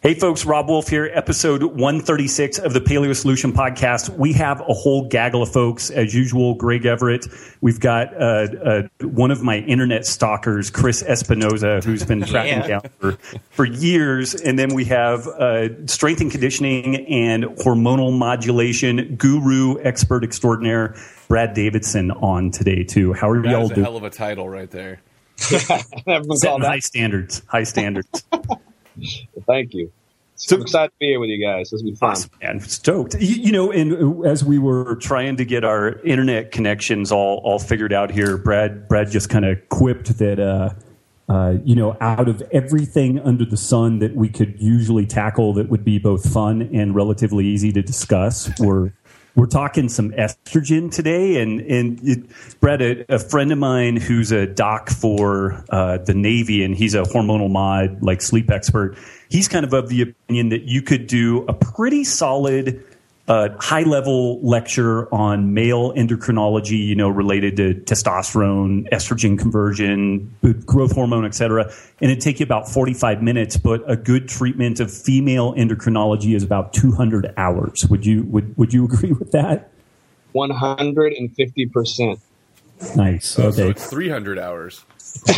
Hey folks, Rob Wolf here, episode 136 of the Paleo Solution Podcast. We have a whole gaggle of folks, as usual. Greg Everett. We've got one of my internet stalkers, Chris Espinoza, who's been tracking down for years. And then we have strength and conditioning and hormonal modulation guru, expert extraordinaire, Brad Davidson on today too. How are y'all doing? That's a hell of a title right there. Setting high standards. Thank you. So I'm excited to be here with you guys. This will be fun. Awesome, man. Stoked. You know, and as we were trying to get our internet connections all figured out here, Brad just kind of quipped that, out of everything under the sun that we could usually tackle that would be both fun and relatively easy to discuss, we're talking some estrogen today, and Brad, a friend of mine who's a doc for the Navy, and he's a hormonal mod, like sleep expert. He's kind of the opinion that you could do a pretty solid high-level lecture on male endocrinology, related to testosterone, estrogen conversion, growth hormone, et cetera. And it'd take you about 45 minutes, but a good treatment of female endocrinology is about 200 hours. Would you agree with that? 150%. Nice. Oh, okay. So it's 300 hours.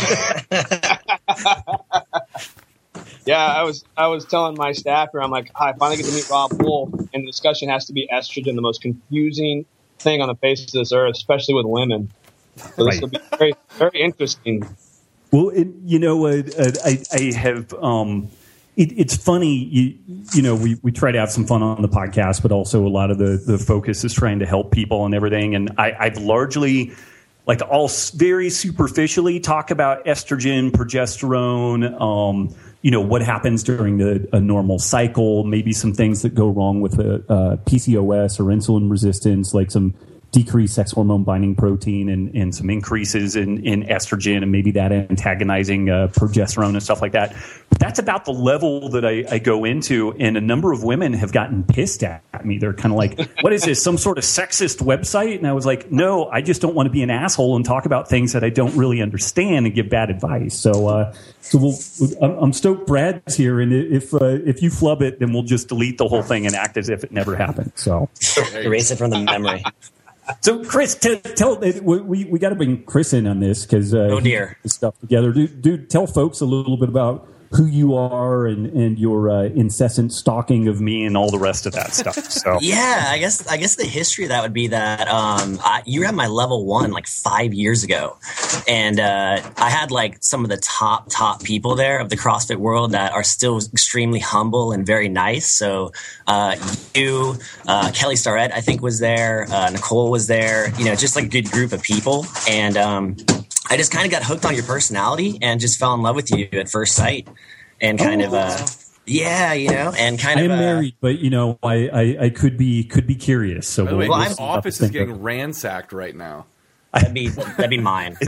Yeah, I was telling my staff here, I'm like, I finally get to meet Rob Wolf, and the discussion has to be estrogen, the most confusing thing on the face of this earth, especially with women. So this will be very, very interesting. Well, I have. It's funny, we try to have some fun on the podcast, but also a lot of the focus is trying to help people and everything. And I've largely, all very superficially talk about estrogen, progesterone, what happens during a normal cycle, maybe some things that go wrong with PCOS or insulin resistance, like some decreased sex hormone binding protein and some increases in estrogen, and maybe that antagonizing progesterone and stuff like that. But that's about the level that I go into, and a number of women have gotten pissed at me. They're kind of like, what is this, some sort of sexist website? And I was like, no, I just don't want to be an asshole and talk about things that I don't really understand and give bad advice. So I'm stoked Brad's here, and if you flub it, then we'll just delete the whole thing and act as if it never happened. So erase it from the memory. So, Chris, tell we got to bring Chris in on this because oh dear, stuff together. Dude, tell folks a little bit about who you are and your incessant stalking of me and all the rest of that stuff. So yeah, I guess the history of that would be that you had my level 1 like 5 years ago, and I had some of the top people there of the CrossFit world that are still extremely humble and very nice. So Kelly Starrett, I think, was there. Nicole was there. Just a good group of people, and I just kind of got hooked on your personality and just fell in love with you at first sight, and kind of and kind of. I'm married, but I could be curious. So by the way, this office is getting ransacked right now. That'd be mine.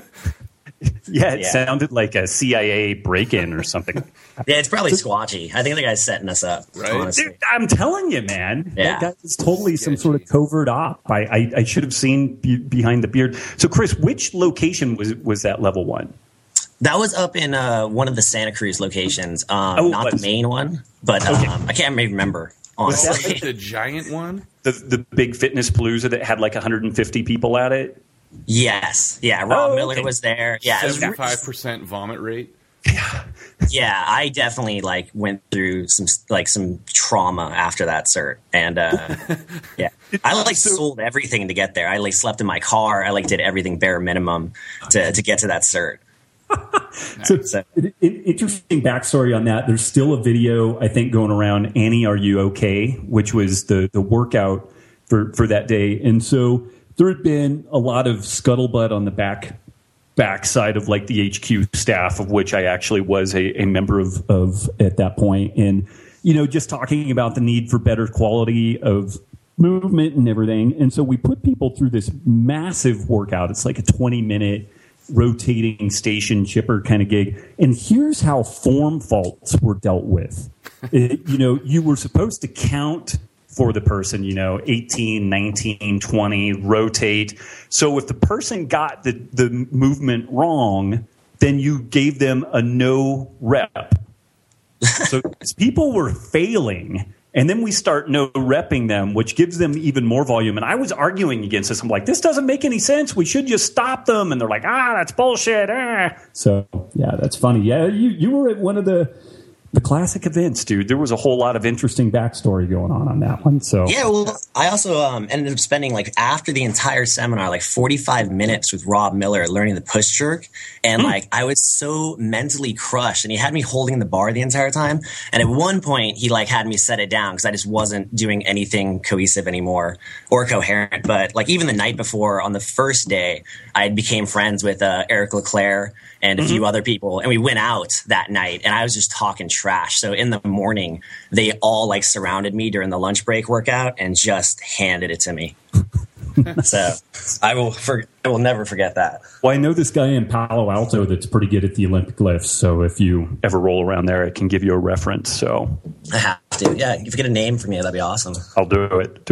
Yeah, it sounded like a CIA break-in or something. Yeah, it's probably squatchy. I think the guy's setting us up. Right? Honestly. Dude, I'm telling you, man. Yeah. That is totally some sort of covert op. I should have seen behind the beard. So, Chris, which location was that level 1? That was up in one of the Santa Cruz locations. Not the main one, but I can't remember, honestly. Was that the giant one? The big fitness palooza that had 150 people at it? Yes. Yeah, Rob Miller was there. Yeah, 75% vomit rate. Yeah, I definitely went through some trauma after that cert, and yeah, I sold everything to get there. I slept in my car. I did everything bare minimum to get to that cert. So, interesting backstory on that. There's still a video I think going around. Annie, are you okay? Which was the workout for that day, and so there had been a lot of scuttlebutt on the backside of the HQ staff, of which I actually was a member of at that point. And, just talking about the need for better quality of movement and everything. And so we put people through this massive workout. It's like a 20-minute rotating station chipper kind of gig. And here's how form faults were dealt with. You were supposed to count for the person, 18, 19, 20, rotate. So if the person got the movement wrong, then you gave them a no rep. So people were failing. And then we start no-repping them, which gives them even more volume. And I was arguing against this. I'm like, this doesn't make any sense. We should just stop them. And they're like, that's bullshit. So, yeah, that's funny. Yeah, you were at one of the classic events, dude. There was a whole lot of interesting backstory going on that one. So yeah, well, I also ended up spending after the entire seminar 45 minutes with Rob Miller learning the push jerk, and I was so mentally crushed, and he had me holding the bar the entire time. And at one point, he had me set it down because I just wasn't doing anything cohesive anymore or coherent. But even the night before, on the first day, I became friends with Eric Leclerc and a few other people, and we went out that night, and I was just talking trash. So in the morning, they all surrounded me during the lunch break workout and just handed it to me. So I will never forget that. Well, I know this guy in Palo Alto that's pretty good at the Olympic lifts. So if you ever roll around there, I can give you a reference. So I have to. Yeah, if you get a name from me, that'd be awesome. I'll do it.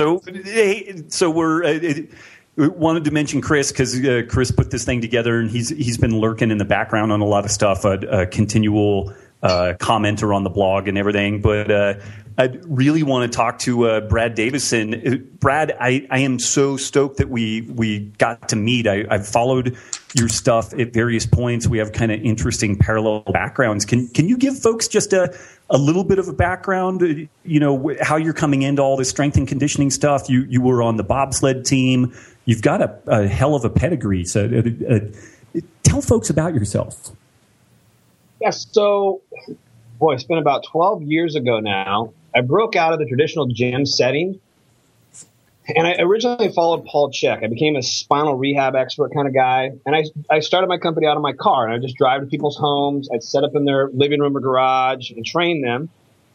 So we're. We wanted to mention Chris because Chris put this thing together, and he's been lurking in the background on a lot of stuff, a continual commenter on the blog and everything. But I really want to talk to Brad Davison. Brad, I am so stoked that we got to meet. I've followed your stuff at various points. We have kind of interesting parallel backgrounds. Can you give folks just a little bit of a background, how you're coming into all this strength and conditioning stuff? You were on the bobsled team. You've got a hell of a pedigree. So tell folks about yourself. Yes. So, it's been about 12 years ago now. I broke out of the traditional gym setting. And I originally followed Paul Chek. I became a spinal rehab expert kind of guy. And I started my company out of my car. And I just drive to people's homes. I'd set up in their living room or garage and train them.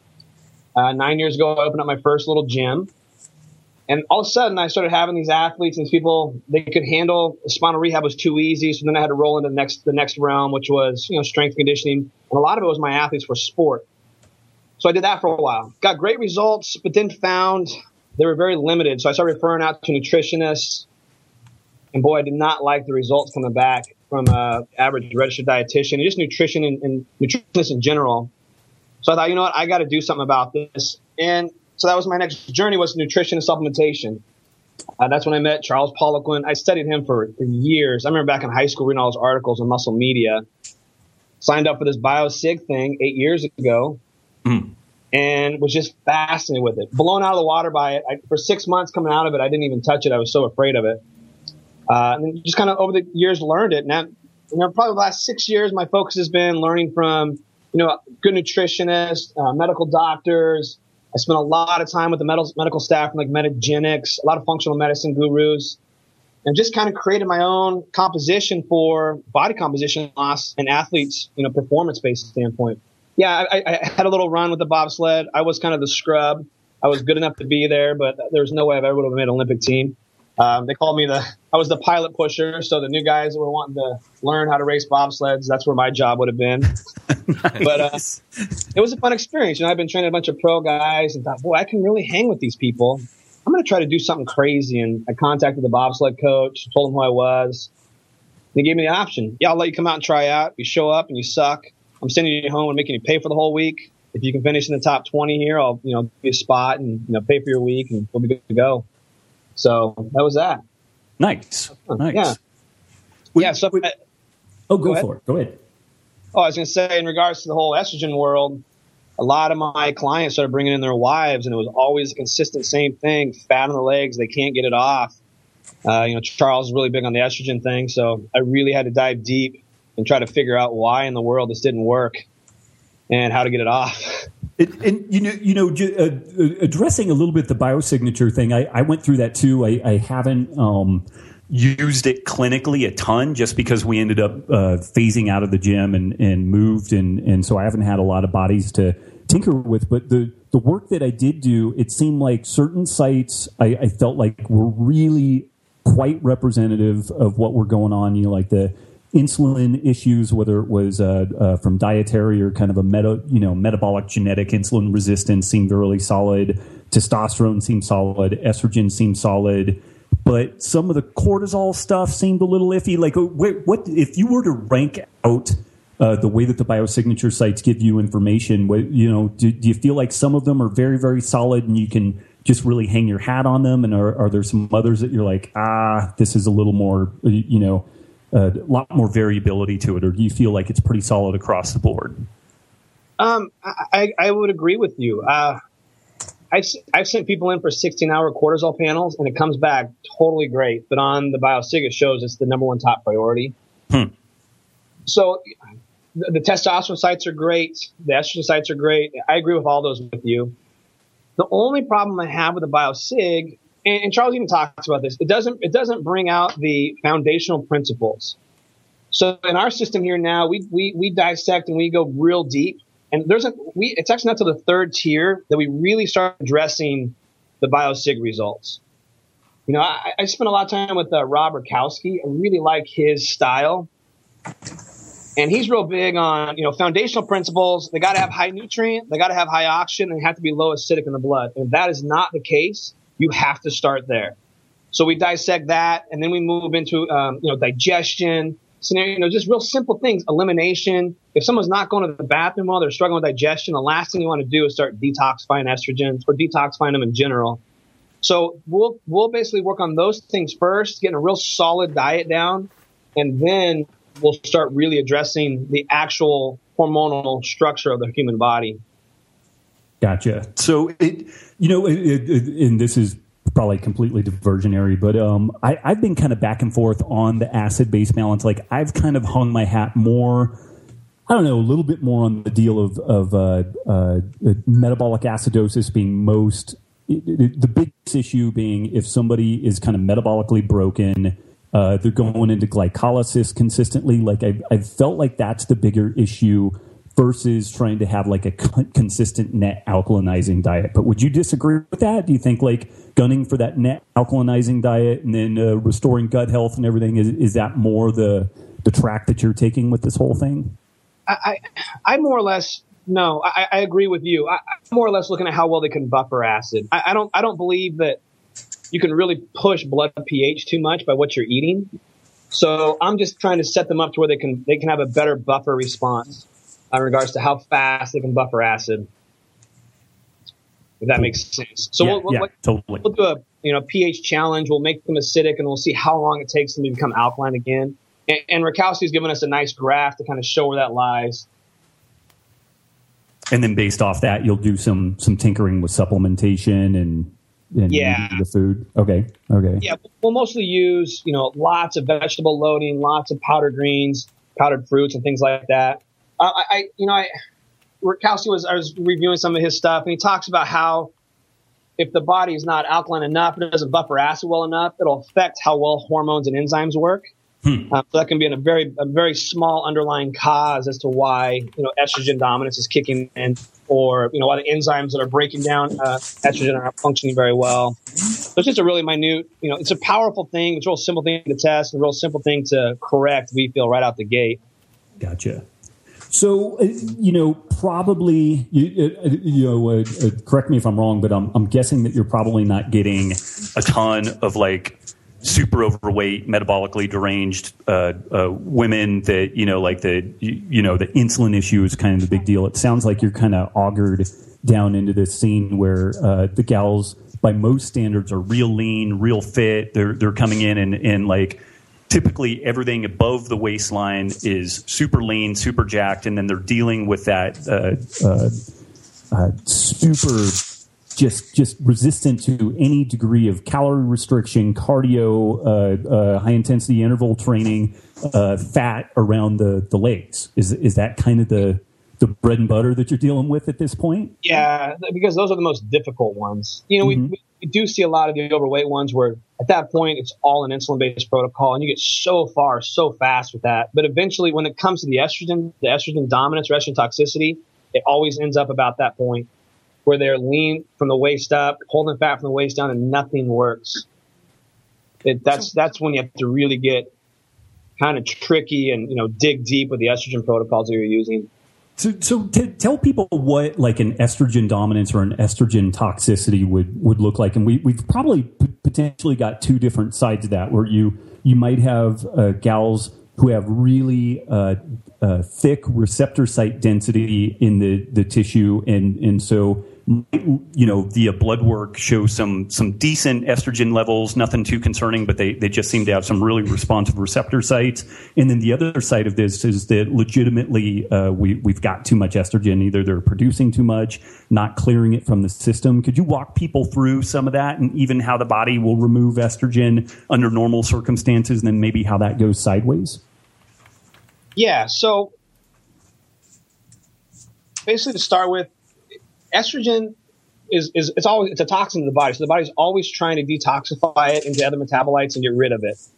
9 years ago, I opened up my first little gym. And all of a sudden, I started having these athletes and these people, they could handle spinal rehab was too easy. So then I had to roll into the next realm, which was, strength conditioning. And a lot of it was my athletes for sport. So I did that for a while. Got great results, but then found they were very limited. So I started referring out to nutritionists. And boy, I did not like the results coming back from average registered dietitian and just nutrition and nutritionists in general. So I thought, you know what, I got to do something about this. And so that was my next journey, was nutrition and supplementation. That's when I met Charles Poliquin. I studied him for years. I remember back in high school reading all his articles on Muscle Media. Signed up for this BioSig thing 8 years ago and was just fascinated with it. Blown out of the water by it. For 6 months coming out of it, I didn't even touch it. I was so afraid of it. And then just kind of over the years learned it. And probably the last 6 years, my focus has been learning from, good nutritionists, medical doctors. I spent a lot of time with the medical staff from Metagenics, a lot of functional medicine gurus, and just kind of created my own composition for body composition loss and athletes, performance-based standpoint. Yeah, I had a little run with the bobsled. I was kind of the scrub. I was good enough to be there, but there was no way I ever would have made an Olympic team. They called me I was the pilot pusher. So the new guys that were wanting to learn how to race bobsleds, that's where my job would have been. Nice. But it was a fun experience. I've been training a bunch of pro guys and thought, boy, I can really hang with these people. I'm going to try to do something crazy. And I contacted the bobsled coach, told him who I was. They gave me the option. Yeah, I'll let you come out and try out. You show up and you suck, I'm sending you home and making you pay for the whole week. If you can finish in the top 20 here, I'll, give you a spot and, pay for your week and we'll be good to go. So that was that. Nice. Yeah. So go for it. Go ahead. Oh, I was going to say, in regards to the whole estrogen world, a lot of my clients started bringing in their wives, and it was always a consistent same thing: fat on the legs, they can't get it off. Charles is really big on the estrogen thing, so I really had to dive deep and try to figure out why in the world this didn't work and how to get it off. Addressing a little bit the biosignature thing, I went through that too. I haven't used it clinically a ton just because we ended up phasing out of the gym and moved, and so I haven't had a lot of bodies to tinker with. But the work that I did do, it seemed like certain sites I felt like were really quite representative of what were going on. Like the insulin issues, whether it was from dietary or kind of a metabolic genetic insulin resistance, seemed really solid. Testosterone seemed solid. Estrogen seemed solid. But some of the cortisol stuff seemed a little iffy. Like, what if you were to rank out the way that the biosignature sites give you information, do you feel like some of them are very, very solid and you can just really hang your hat on them? And are there some others that you're like, this is a little more, a lot more variability to it? Or do you feel like it's pretty solid across the board? I would agree with you. I've sent people in for 16-hour cortisol panels, and it comes back totally great. But on the BioSig, it shows it's the number one top priority. So the testosterone sites are great. The estrogen sites are great. I agree with all those with you. The only problem I have with the BioSig, and Charles even talks about this, it doesn't bring out the foundational principles. So in our system here now, we dissect and we go real deep. And it's actually not till the third tier that we really start addressing the BioSig results. I spent a lot of time with Rob Rakowski. I really like his style. And he's real big on, foundational principles. They got to have high nutrient, they got to have high oxygen, and they have to be low acidic in the blood. And if that is not the case, you have to start there. So we dissect that, and then we move into, digestion, scenario, just real simple things, elimination. If someone's not going to the bathroom while they're struggling with digestion, the last thing you want to do is start detoxifying estrogens or detoxifying them in general. So we'll basically work on those things first, getting a real solid diet down, and then we'll start really addressing the actual hormonal structure of the human body. Gotcha. So and this is probably completely diversionary, but I've been kind of back and forth on the acid-base balance. Like I've kind of hung my hat more, a little bit more on the deal of metabolic acidosis being the biggest issue being if somebody is kind of metabolically broken, they're going into glycolysis consistently. Like I've felt like that's the bigger issue versus trying to have like a consistent net alkalinizing diet. But would you disagree with that? Do you think like gunning for that net alkalinizing diet and then restoring gut health and everything, is that more the track that you're taking with this whole thing? I more or less, no, I agree with you. I'm more or less looking at how well they can buffer acid. I don't believe that you can really push blood pH too much by what you're eating. So I'm just trying to set them up to where they can have a better buffer response in regards to how fast they can buffer acid. If that makes sense. So totally. We'll do a pH challenge. We'll make them acidic, and we'll see how long it takes them to become alkaline again. And Rakowski's given us a nice graph to kind of show where that lies. And then based off that, you'll do some tinkering with supplementation and the food. Okay. Yeah, we'll mostly use lots of vegetable loading, lots of powdered greens, powdered fruits, and things like that. Rakowski I was reviewing some of his stuff, and he talks about how if the body is not alkaline enough, it doesn't buffer acid well enough, it'll affect how well hormones and enzymes work. So that can be a very small underlying cause as to why estrogen dominance is kicking in, or why the enzymes that are breaking down estrogen are not functioning very well. So it's just a really minute, it's a powerful thing. It's a real simple thing to test, and a real simple thing to correct. We feel right out the gate. Gotcha. So, probably, correct me if I'm wrong, but I'm guessing that you're probably not getting a ton of like super overweight, metabolically deranged women that, the insulin issue is kind of the big deal. It sounds like you're kind of augured down into this scene where the gals, by most standards, are real lean, real fit. They're coming in and like, typically everything above the waistline is super lean, super jacked, and then they're dealing with that super just resistant to any degree of calorie restriction, cardio, high intensity interval training, fat around the legs. Is that kind of the bread and butter that you're dealing with at this point? Yeah, because those are the most difficult ones. We do see a lot of the overweight ones where at that point it's all an insulin-based protocol, and you get so far so fast with that. But eventually, when it comes to the estrogen dominance or estrogen toxicity, it always ends up about that point where they're lean from the waist up, holding fat from the waist down, and nothing works. That's when you have to really get kind of tricky and dig deep with the estrogen protocols that you're using. So to tell people what like an estrogen dominance or an estrogen toxicity would look like, and we've probably potentially got two different sides of that, where you might have gals who have really thick receptor site density in the tissue, and so the blood work shows some decent estrogen levels, nothing too concerning, but they just seem to have some really responsive receptor sites. And then the other side of this is that legitimately we've got too much estrogen. Either they're producing too much, not clearing it from the system. Could you walk people through some of that, and even how the body will remove estrogen under normal circumstances, and then maybe how that goes sideways? Yeah, so basically to start with, estrogen it's a toxin in the body. So the body's always trying to detoxify it into other metabolites and get rid of it.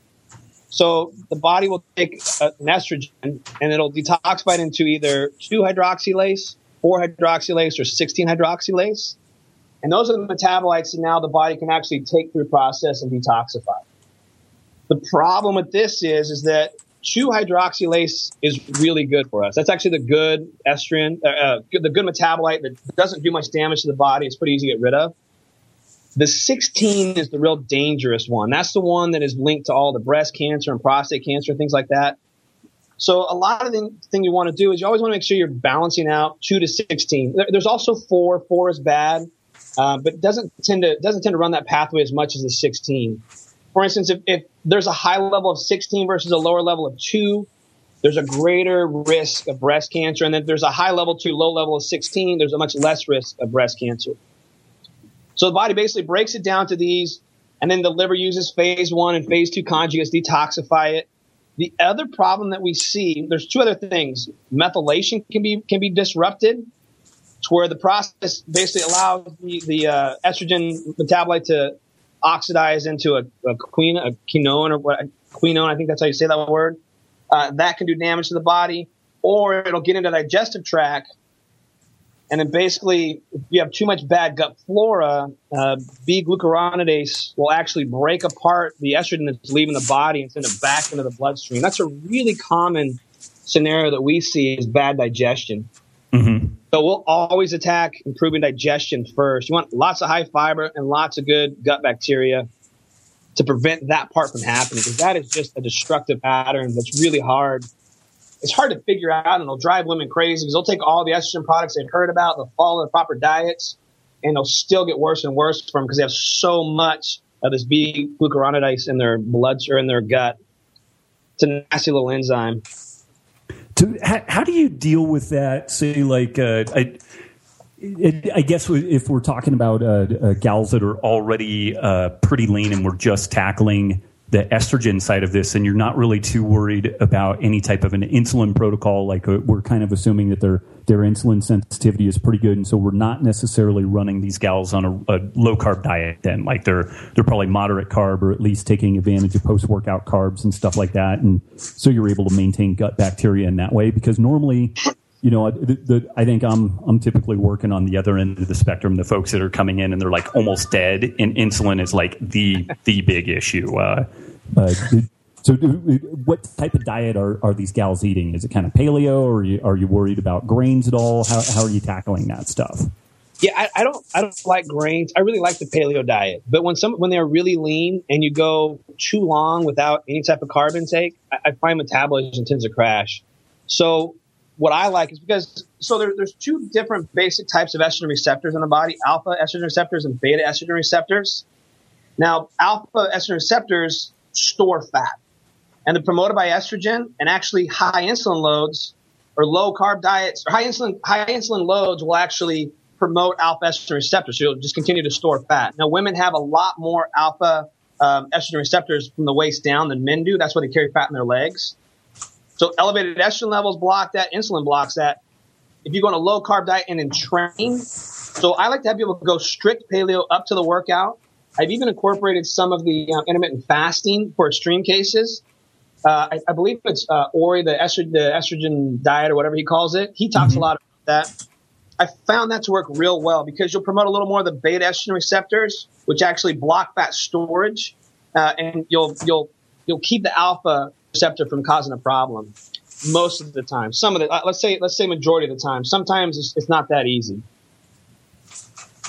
So the body will take an estrogen and it'll detoxify it into either 2-hydroxylase, 4-hydroxylase, or 16-hydroxylase. And those are the metabolites that now the body can actually take through process and detoxify. The problem with this is that 2-hydroxylase is really good for us. That's actually the good estrogen, the good metabolite that doesn't do much damage to the body. It's pretty easy to get rid of. The 16 is the real dangerous one. That's the one that is linked to all the breast cancer and prostate cancer, things like that. So a lot of the thing you want to do is you always want to make sure you're balancing out 2 to 16. There's also 4. 4 is bad, but doesn't tend to run that pathway as much as the 16. For instance, if there's a high level of 16 versus a lower level of 2, there's a greater risk of breast cancer. And then if there's a high level to low level of 16, there's a much less risk of breast cancer. So the body basically breaks it down to these, and then the liver uses phase 1 and phase 2 conjugates, detoxify it. The other problem that we see, there's 2 other things. Methylation can be disrupted, to where the process basically allows the estrogen metabolite to oxidize into a quinone, I think that's how you say that word. That can do damage to the body, or it'll get into the digestive tract. And then basically, if you have too much bad gut flora, B-glucuronidase will actually break apart the estrogen that's leaving the body and send it back into the bloodstream. That's a really common scenario that we see is bad digestion. Mm-hmm. So we'll always attack improving digestion first. You want lots of high fiber and lots of good gut bacteria to prevent that part from happening, because that is just a destructive pattern that's really hard. It's hard to figure out, and it'll drive women crazy because they'll take all the estrogen products they've heard about, they'll follow the proper diets, and they'll still get worse and worse from because they have so much of this B-glucuronidase in their blood or in their gut. It's a nasty little enzyme. How do you deal with that? Say, like, I guess if we're talking about gals that are already pretty lean and we're just tackling the estrogen side of this, and you're not really too worried about any type of an insulin protocol, like we're kind of assuming that their insulin sensitivity is pretty good, and so we're not necessarily running these gals on a low carb diet. Then, like they're probably moderate carb, or at least taking advantage of post workout carbs and stuff like that, and so you're able to maintain gut bacteria in that way. Because normally, I think I'm typically working on the other end of the spectrum, the folks that are coming in and they're like almost dead, and insulin is like the big issue. So what type of diet are these gals eating? Is it kind of paleo, or are you worried about grains at all? How are you tackling that stuff? Yeah, I don't like grains. I really like the paleo diet, but when they're really lean and you go too long without any type of carb intake, I find metabolism tends to crash. So what I like is there's 2 different basic types of estrogen receptors in the body: alpha estrogen receptors and beta estrogen receptors. Now, alpha estrogen receptors store fat, and they're promoted by estrogen, and actually high insulin loads or low carb diets or high insulin loads will actually promote alpha estrogen receptors. So you'll just continue to store fat. Now, women have a lot more alpha estrogen receptors from the waist down than men do. That's why they carry fat in their legs. So elevated estrogen levels block that. Insulin blocks that. If you go on a low carb diet and then train, so I like to have people go strict paleo up to the workout. I've even incorporated some of the intermittent fasting for extreme cases. I believe it's Ori, the estrogen diet or whatever he calls it. He talks a lot about that. I found that to work real well because you'll promote a little more of the beta estrogen receptors, which actually block fat storage, and you'll keep the alpha receptor from causing a problem most of the time. Some of the let's say majority of the time. Sometimes it's not that easy.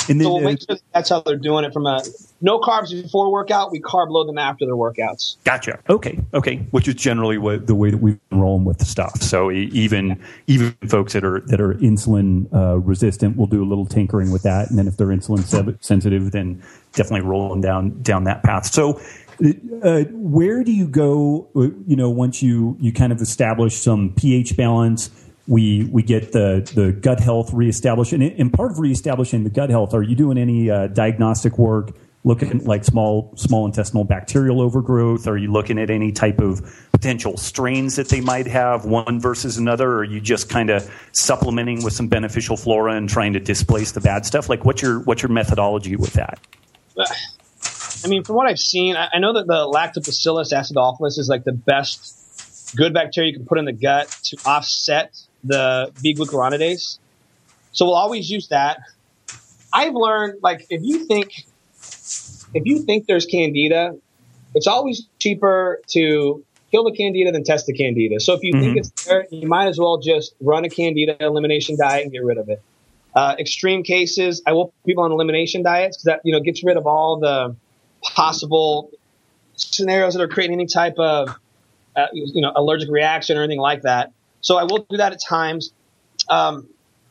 And then, so we'll make sure that's how they're doing it. From no carbs before workout, we carb load them after their workouts. Gotcha. Okay. Which is generally the way that we've been rolling with the stuff. So even folks that are insulin resistant will do a little tinkering with that, and then if they're insulin sensitive, then definitely rolling down that path. So where do you go? Once you kind of establish some pH balance. We get the gut health reestablished. And part of reestablishing the gut health, are you doing any diagnostic work, looking at like small intestinal bacterial overgrowth? Are you looking at any type of potential strains that they might have, one versus another? Or are you just kind of supplementing with some beneficial flora and trying to displace the bad stuff? Like what's your methodology with that? I mean, from what I've seen, I know that the Lactobacillus acidophilus is like the best good bacteria you can put in the gut to offset the B-glucuronidase. So we'll always use that. I've learned, like, if you think there's candida, it's always cheaper to kill the candida than test the candida. So if you think it's there, you might as well just run a candida elimination diet and get rid of it. Extreme cases, I will put people on elimination diets because that gets rid of all the possible scenarios that are creating any type of allergic reaction or anything like that. So I will do that at times. But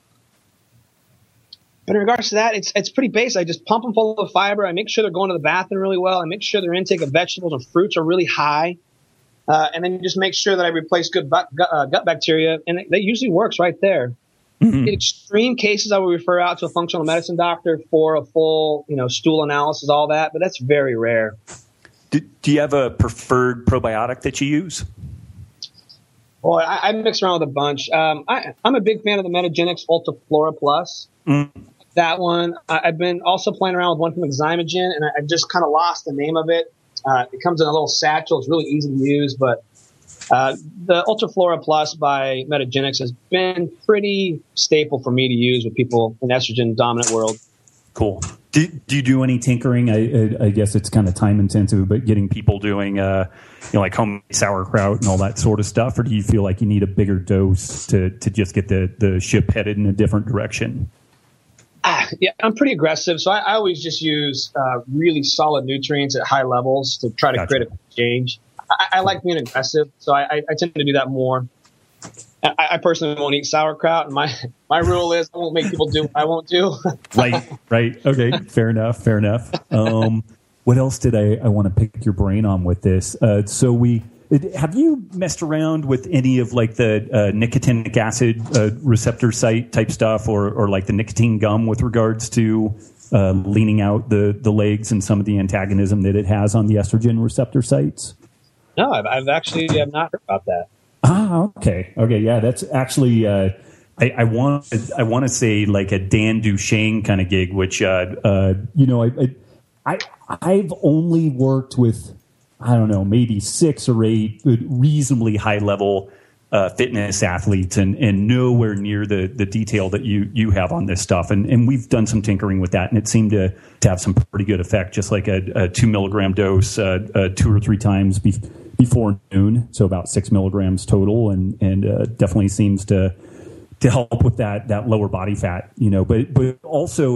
in regards to that, it's pretty basic. I just pump them full of fiber. I make sure they're going to the bathroom really well. I make sure their intake of vegetables and fruits are really high. And then just make sure that I replace good gut bacteria. And that usually works right there. In extreme cases, I will refer out to a functional medicine doctor for a full, stool analysis, all that. But that's very rare. Do you have a preferred probiotic that you use? Boy, I mix around with a bunch. I'm a big fan of the Metagenics Ultiflora Plus. That one. I've been also playing around with one from Zymogen, and I just kind of lost the name of it. It comes in a little satchel. It's really easy to use, but the Ultiflora Plus by Metagenics has been pretty staple for me to use with people in estrogen-dominant world. Cool. Do you do any tinkering? I guess it's kind of time intensive, but getting people doing, like homemade sauerkraut and all that sort of stuff, or do you feel like you need a bigger dose to just get the ship headed in a different direction? Yeah, I'm pretty aggressive, so I always just use really solid nutrients at high levels to try to create a change. I like being aggressive, so I tend to do that more. I personally won't eat sauerkraut, and my rule is I won't make people do what I won't do. Right. Okay, fair enough. What else did I want to pick your brain on with this? Have you messed around with any of like the nicotinic acid receptor site type stuff, or like the nicotine gum with regards to leaning out the legs and some of the antagonism that it has on the estrogen receptor sites? No, I've not heard about that. Okay. Yeah, that's actually I want to say like a Dan Duchesne kind of gig, which I've only worked with, I don't know, maybe 6 or 8 reasonably high level fitness athletes, and nowhere near the detail that you have on this stuff. And we've done some tinkering with that, and it seemed to have some pretty good effect, just like a 2 milligram dose 2 or 3 times before noon, so about 6 milligrams total, and definitely seems to help with that lower body fat, but also,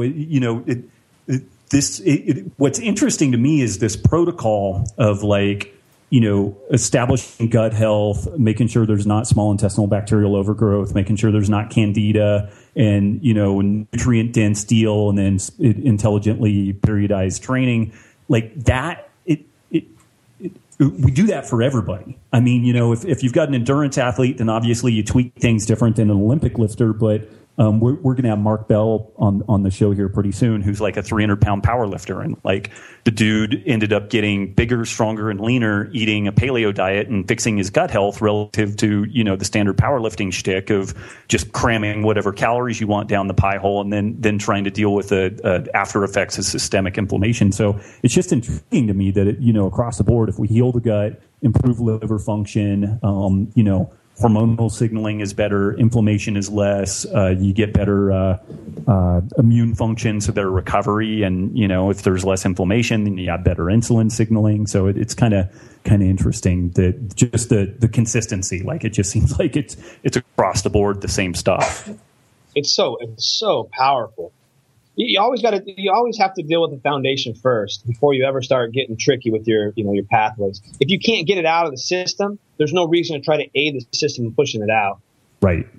what's interesting to me is this protocol of like, establishing gut health, making sure there's not small intestinal bacterial overgrowth, making sure there's not candida, and, nutrient dense deal, and then intelligently periodized training like that. We do that for everybody. I mean, if you've got an endurance athlete, then obviously you tweak things different than an Olympic lifter. But we're going to have Mark Bell on the show here pretty soon, who's like a 300-pound power lifter. And like the dude ended up getting bigger, stronger, and leaner eating a paleo diet and fixing his gut health relative to, the standard powerlifting shtick of just cramming whatever calories you want down the pie hole and then trying to deal with the after effects of systemic inflammation. So it's just intriguing to me that, across the board, if we heal the gut, improve liver function, hormonal signaling is better, inflammation is less, you get better immune function, so better recovery, and if there's less inflammation, then you have better insulin signaling. So it's kind of interesting that just the consistency, like it just seems like it's across the board the same stuff. It's so powerful. you always have to deal with the foundation first before you ever start getting tricky with your pathways. If you can't get it out of the system, there's no reason to try to aid the system in pushing it out. Right.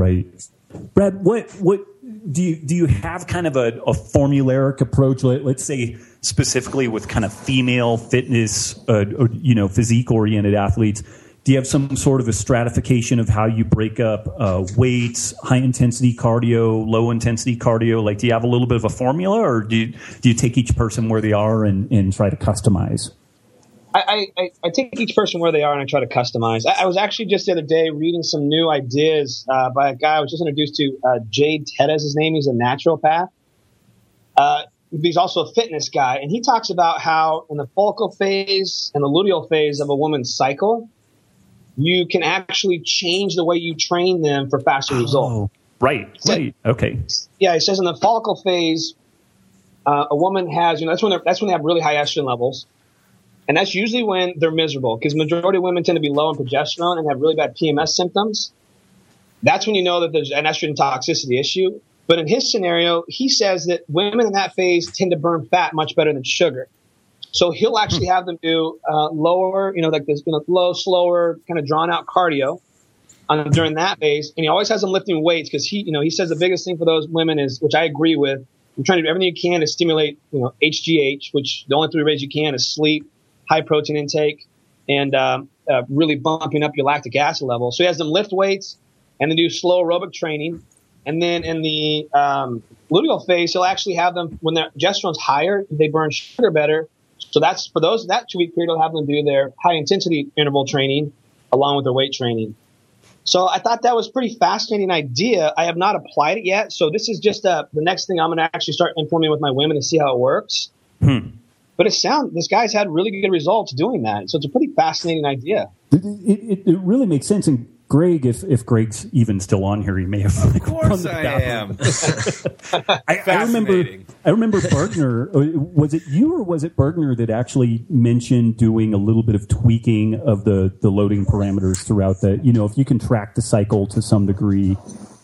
Brad, what do you have kind of a formulaic approach? Let's say specifically with kind of female fitness, physique oriented athletes. Do you have some sort of a stratification of how you break up weights, high intensity cardio, low intensity cardio? Like, do you have a little bit of a formula, or do you take each person where they are and try to customize? I take each person where they are and I try to customize. I was actually just the other day reading some new ideas by a guy I was just introduced to, Jade Teta is his name. He's a naturopath. He's also a fitness guy, and he talks about how in the follicle phase and the luteal phase of a woman's cycle, you can actually change the way you train them for faster results. Right. Okay. Yeah, he says in the follicle phase, a woman has, that's when they have really high estrogen levels. And that's usually when they're miserable, because majority of women tend to be low in progesterone and have really bad PMS symptoms. That's when you know that there's an estrogen toxicity issue. But in his scenario, he says that women in that phase tend to burn fat much better than sugar. So he'll actually have them do lower, like this low, slower, kind of drawn out cardio during that phase. And he always has them lifting weights because he says the biggest thing for those women is, which I agree with, you're trying to do everything you can to stimulate, HGH, which the only 3 ways you can is sleep, high protein intake, and really bumping up your lactic acid level. So he has them lift weights and then do slow aerobic training. And then in the luteal phase, he'll actually have them, when their progesterone's higher, they burn sugar better. So that's for those, that 2-week period, he'll have them do their high intensity interval training along with their weight training. So I thought that was a pretty fascinating idea. I have not applied it yet. So this is just the next thing I'm going to actually start implementing with my women to see how it works. But this guy's had really good results doing that. So it's a pretty fascinating idea. It really makes sense. And Greg, if Greg's even still on here, he may have. Of course I am. I remember Bergner. Was it you or was it Bergner that actually mentioned doing a little bit of tweaking of the loading parameters throughout if you can track the cycle to some degree,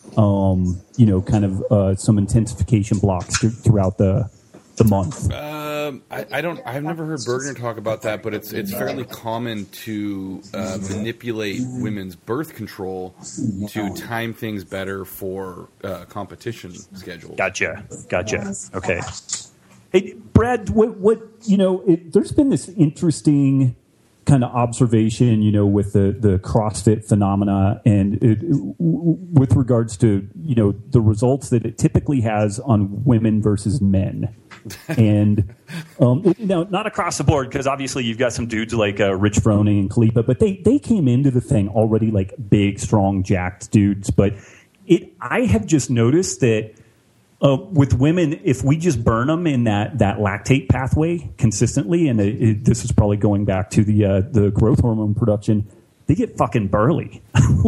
some intensification blocks throughout the month. I've never heard Bergner talk about that, but it's fairly common to manipulate women's birth control to time things better for competition schedules. Gotcha. Okay. Hey, Brad, there's been this interesting kind of observation, with the CrossFit phenomena and with regards to, the results that it typically has on women versus men. And not across the board, because obviously you've got some dudes like Rich Froning and Khalipa, but they came into the thing already like big, strong, jacked dudes. But I have just noticed that with women, if we just burn them in that lactate pathway consistently, and this is probably going back to the growth hormone production, they get fucking burly.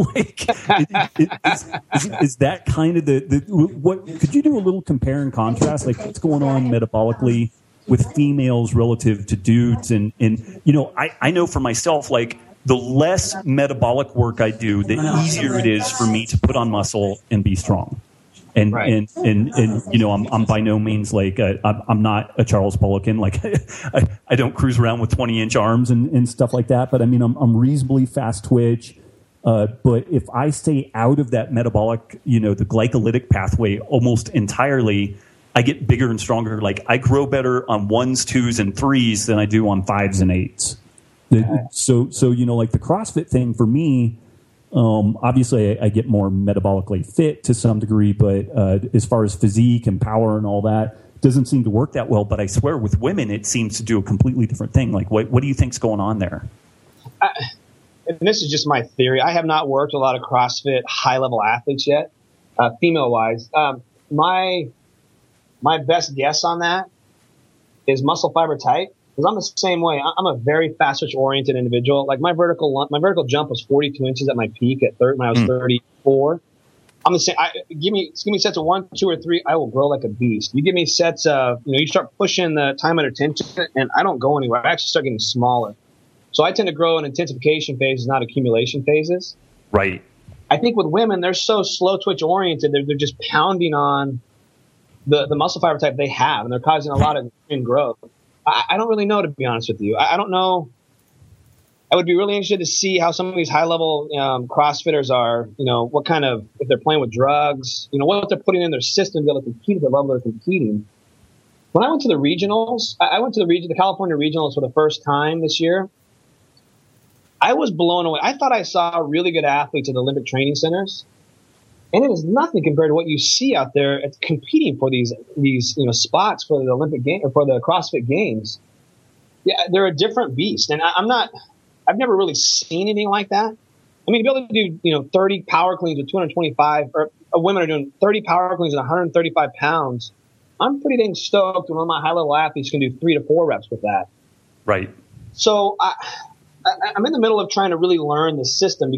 Is that kind of what? Could you do a little compare and contrast, like what's going on metabolically with females relative to dudes? And I know for myself, like the less metabolic work I do, the easier it is for me to put on muscle and be strong. And right. and I'm by no means like I'm not a Charles Poliquin. Like I don't cruise around with 20-inch arms and stuff like that. But I mean I'm reasonably fast twitch. But if I stay out of that metabolic, the glycolytic pathway almost entirely, I get bigger and stronger. Like I grow better on 1s, 2s, and 3s than I do on 5s and 8s. So like the CrossFit thing for me. Obviously, I get more metabolically fit to some degree, but as far as physique and power and all that, doesn't seem to work that well. But I swear, with women, it seems to do a completely different thing. Like, what do you think's going on there? And this is just my theory. I have not worked a lot of CrossFit high-level athletes yet, female-wise. My best guess on that is muscle fiber type. Because I'm the same way. I'm a very fast switch oriented individual. Like my vertical jump was 42 inches at my peak when I was 34. I'm the same. Give me sets of 1, 2, or 3. I will grow like a beast. You give me sets of, you start pushing the time under tension, and I don't go anywhere. I actually start getting smaller. So I tend to grow in intensification phases, not accumulation phases. Right. I think with women, they're so slow twitch oriented. They're just pounding on the muscle fiber type they have, and they're causing a lot of growth. I don't really know, to be honest with you. I don't know. I would be really interested to see how some of these high-level CrossFitters are, what kind of, if they're playing with drugs, what they're putting in their system to be able to compete at the level they're competing. When I went to the regionals, the California regionals for the first time this year, I was blown away. I thought I saw really good athletes at the Olympic training centers, and it is nothing compared to what you see out there at competing for these spots for the Olympic game or for the CrossFit Games. Yeah, they're a different beast, and I've never really seen anything like that. I mean, to be able to do 30 power cleans with 225, or women are doing 30 power cleans at 135 pounds. I'm pretty dang stoked when one of my high-level athletes can do 3 to 4 reps with that. Right. So I'm in the middle of trying to really learn the system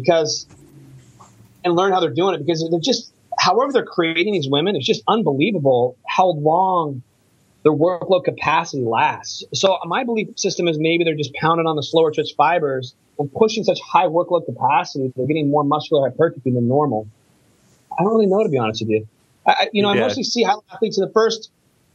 and learn how they're doing it, because they're just, however they're creating these women, it's just unbelievable how long their workload capacity lasts. So my belief system is maybe they're just pounding on the slower twitch fibers and pushing such high workload capacity, they're getting more muscular hypertrophy than normal. I don't really know, to be honest with you. I mostly see how athletes in the first,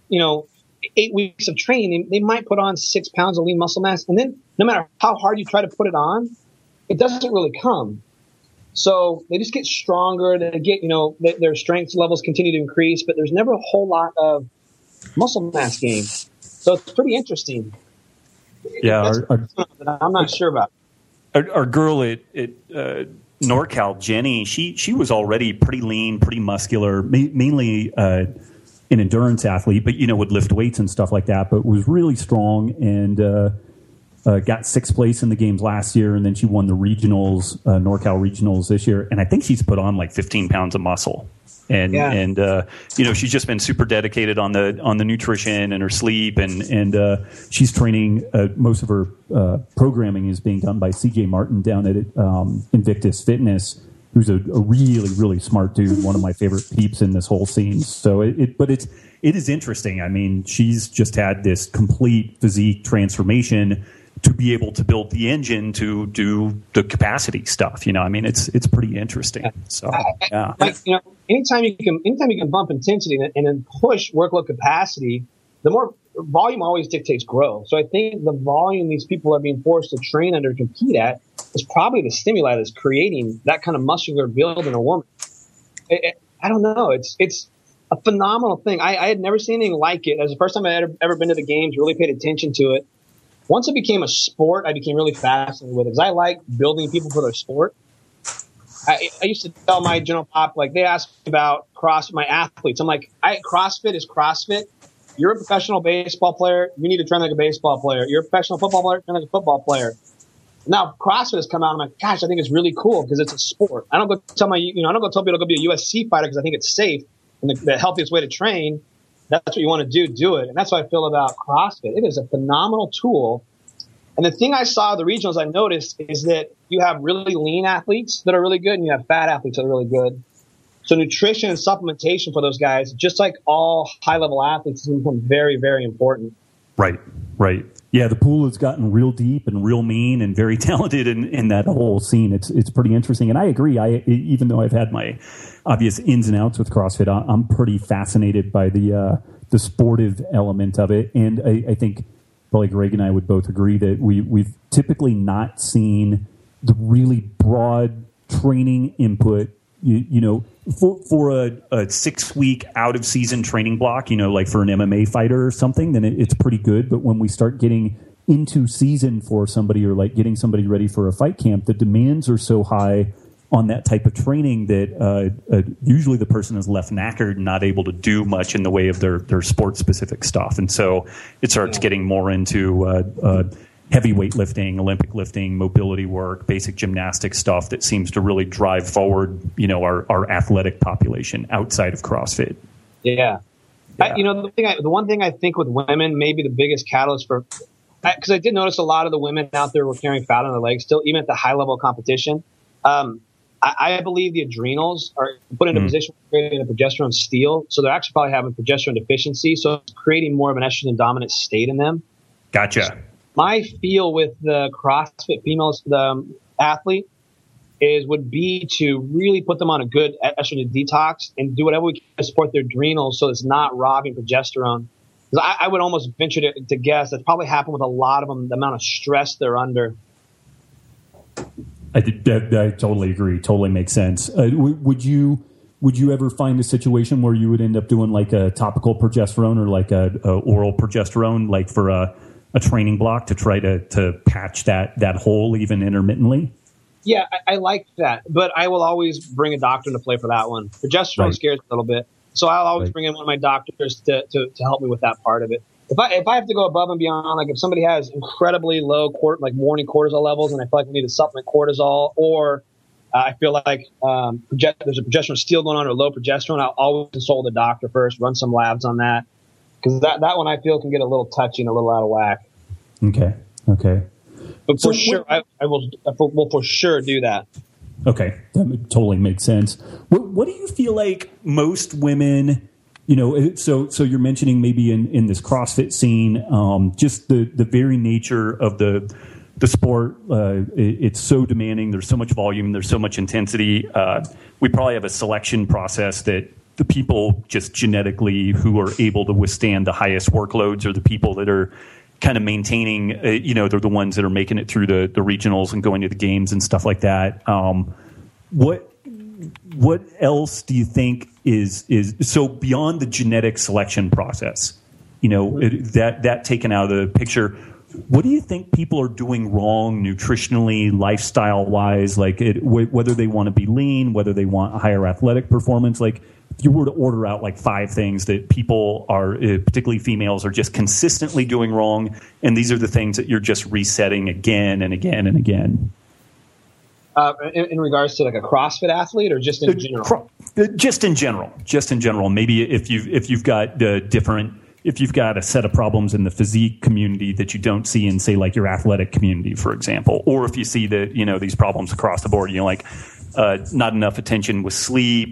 8 weeks of training, they might put on 6 pounds of lean muscle mass, and then no matter how hard you try to put it on, it doesn't really come. So they just get stronger. They get, their strength levels continue to increase, but there's never a whole lot of muscle mass gain. So it's pretty interesting. Yeah, I'm not sure about. Our girl at NorCal, Jenny, she was already pretty lean, pretty muscular, mainly an endurance athlete, but would lift weights and stuff like that. But was really strong and got 6th place in the games last year, and then she won the regionals, NorCal regionals this year. And I think she's put on like 15 pounds of muscle. And she's just been super dedicated on the nutrition and her sleep, and she's training. Most of her programming is being done by CJ Martin down at Invictus Fitness, who's a really, really smart dude, one of my favorite peeps in this whole scene. So it is interesting. I mean, she's just had this complete physique transformation to be able to build the engine to do the capacity stuff. I mean, it's pretty interesting. So, yeah. Anytime you can bump intensity and then push workload capacity, the more volume always dictates growth. So I think the volume these people are being forced to train under, compete at, is probably the stimuli that's creating that kind of muscular build in a woman. I don't know. It's a phenomenal thing. I had never seen anything like it. It was the first time I had ever been to the games, really paid attention to it. Once it became a sport, I became really fascinated with it, because I like building people for their sport. I used to tell my general pop, they asked me about my athletes. I'm like, CrossFit is CrossFit. You're a professional baseball player. You need to train like a baseball player. You're a professional football player. Train like a football player. Now CrossFit has come out. I'm like, gosh, I think it's really cool because it's a sport. I don't go tell people to go be a UFC fighter because I think it's safe and the healthiest way to train. That's what you want to do it. And that's what I feel about CrossFit. It is a phenomenal tool. And the thing I saw at the regionals I noticed is that you have really lean athletes that are really good and you have fat athletes that are really good. So nutrition and supplementation for those guys, just like all high-level athletes, has become very, very important. Right. Yeah, the pool has gotten real deep and real mean and very talented in that whole scene. It's pretty interesting. And I agree. Even though I've had my obvious ins and outs with CrossFit, I'm pretty fascinated by the sportive element of it. And I think probably Greg and I would both agree that we've typically not seen the really broad training input, for a 6-week out of season training block, like for an MMA fighter or something, then it's pretty good. But when we start getting into season for somebody, or getting somebody ready for a fight camp, the demands are so high on that type of training that usually the person is left knackered and not able to do much in the way of their sport-specific stuff. And so it starts getting more into heavy weightlifting, Olympic lifting, mobility work, basic gymnastics stuff that seems to really drive forward, our athletic population outside of CrossFit. Yeah. The one thing I think with women, maybe the biggest catalyst because I did notice a lot of the women out there were carrying fat on their legs still, even at the high level competition. I believe the adrenals are put in a position of creating a progesterone steal. So they're actually probably having progesterone deficiency. So it's creating more of an estrogen dominant state in them. Gotcha. My feel with the CrossFit females, the athlete, would be to really put them on a good estrogen detox and do whatever we can to support their adrenals so it's not robbing progesterone. Because I would almost venture to guess that's probably happened with a lot of them, the amount of stress they're under. I totally agree. Totally makes sense. Would you ever find a situation where you would end up doing like a topical progesterone or like a oral progesterone, like for a training block to try to patch that hole even intermittently? Yeah, I like that, but I will always bring a doctor into play for that one. Progesterone scares me a little bit, so I'll always bring in one of my doctors to help me with that part of it. If I have to go above and beyond, like if somebody has incredibly low morning cortisol levels, and I feel like I need to supplement cortisol, or I feel like there's a progesterone steal going on or low progesterone, I'll always consult the doctor first, run some labs on that, because that one I feel can get a little touchy and a little out of whack. Okay. But for sure, I will for sure do that. Okay, that totally makes sense. What do you feel like most women, so you're mentioning maybe in this CrossFit scene, just the very nature of the sport, it's so demanding. There's so much volume. There's so much intensity. We probably have a selection process that the people just genetically who are able to withstand the highest workloads are the people that are kind of maintaining, they're the ones that are making it through the regionals and going to the games and stuff like that. What else do you think is so beyond the genetic selection process, that taken out of the picture? What do you think people are doing wrong nutritionally, lifestyle wise, like whether they want to be lean, whether they want a higher athletic performance? Like if you were to order out like 5 things that people are, particularly females, are just consistently doing wrong, and these are the things that you're just resetting again and again and again. In regards to like a CrossFit athlete, or just in general? Just in general. Maybe if you've got if you've got a set of problems in the physique community that you don't see in, say, like your athletic community, for example, or if you see that, these problems across the board, not enough attention with sleep,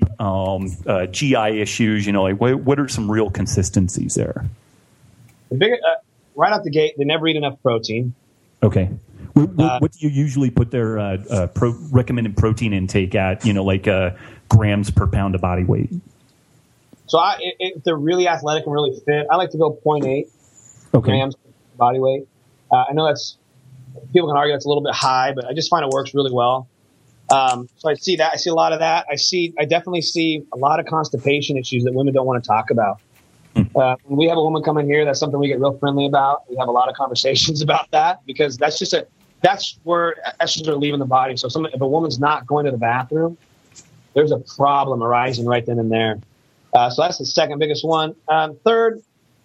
GI issues, what are some real consistencies there? Right out the gate, they never eat enough protein. Okay. What do you usually put their recommended protein intake at, grams per pound of body weight? So if they're really athletic and really fit, I like to go 0.8 grams body weight. I know people can argue that's a little bit high, but I just find it works really well. So I see that. I see a lot of that. I definitely see a lot of constipation issues that women don't want to talk about. When we have a woman come in here, that's something we get real friendly about. We have a lot of conversations about that, because that's where estrogens are leaving the body. So if a woman's not going to the bathroom, there's a problem arising right then and there. So that's the second biggest one. Third,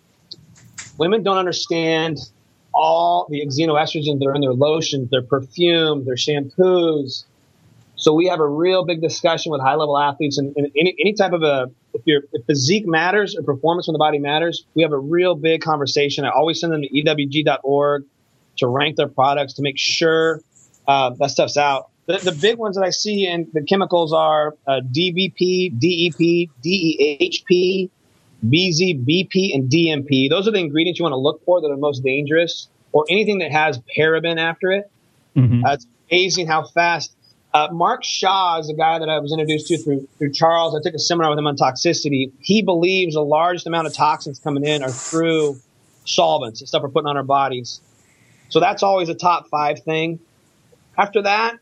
women don't understand all the xenoestrogens that are in their lotions, their perfumes, their shampoos. So we have a real big discussion with high-level athletes, and any type of if physique matters or performance from the body matters, we have a real big conversation. I always send them to ewg.org to rank their products to make sure that stuff's out. The big ones that I see in the chemicals are DBP, DEP, DEHP, BZBP, and DMP. Those are the ingredients you want to look for that are most dangerous, or anything that has paraben after it. Mm-hmm. It's amazing how fast. Mark Shaw is a guy that I was introduced to through Charles. I took a seminar with him on toxicity. He believes a large amount of toxins coming in are through solvents and stuff we're putting on our bodies. So that's always a top 5 thing. After that,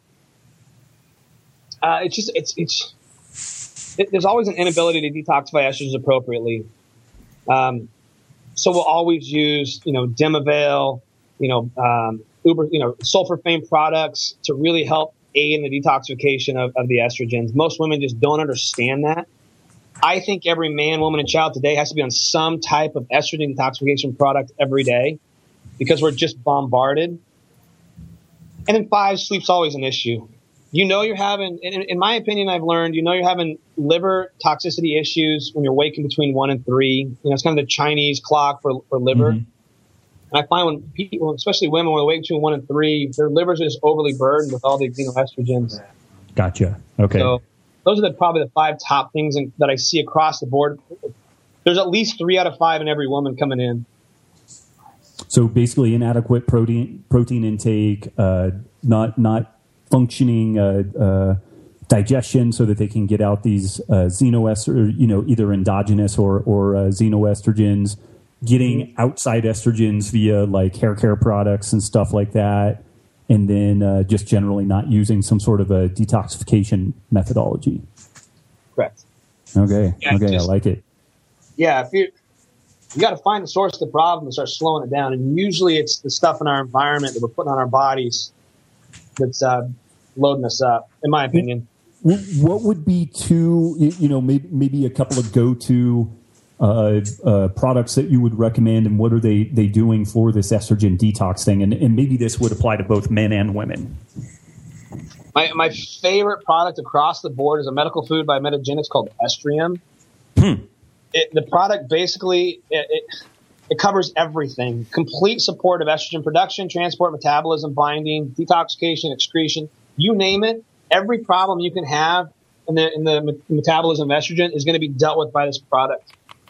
there's always an inability to detoxify estrogens appropriately. So we'll always use, Demovale, sulfur-fame products to really help aid in the detoxification of the estrogens. Most women just don't understand that. I think every man, woman, and child today has to be on some type of estrogen detoxification product every day, because we're just bombarded. And then 5, sleep's always an issue. You're having, in my opinion, I've learned, you're having liver toxicity issues when you're waking between 1 and 3. It's kind of the Chinese clock for liver. Mm-hmm. And I find when people, especially women, when they wake between 1 and 3, their livers are just overly burdened with all the xenoestrogens. Gotcha. Okay. So those are probably the 5 top things that I see across the board. There's at least 3 out of 5 in every woman coming in. So basically, inadequate protein intake, not functioning digestion so that they can get out these xenoestrogens, either endogenous or xenoestrogens, getting outside estrogens via like hair care products and stuff like that, and then just generally not using some sort of a detoxification methodology. Correct. Okay. I like it. Yeah, if you got to find the source of the problem and start slowing it down. And usually it's the stuff in our environment that we're putting on our bodies that's loading us up, in my opinion. What would be two, maybe a couple of go-to products that you would recommend, and what are they doing for this estrogen detox thing? And maybe this would apply to both men and women. My favorite product across the board is a medical food by Metagenics called Estrium. The product basically, it covers everything. Complete support of estrogen production, transport, metabolism, binding, detoxification, excretion, you name it. Every problem you can have in the metabolism of estrogen is going to be dealt with by this product.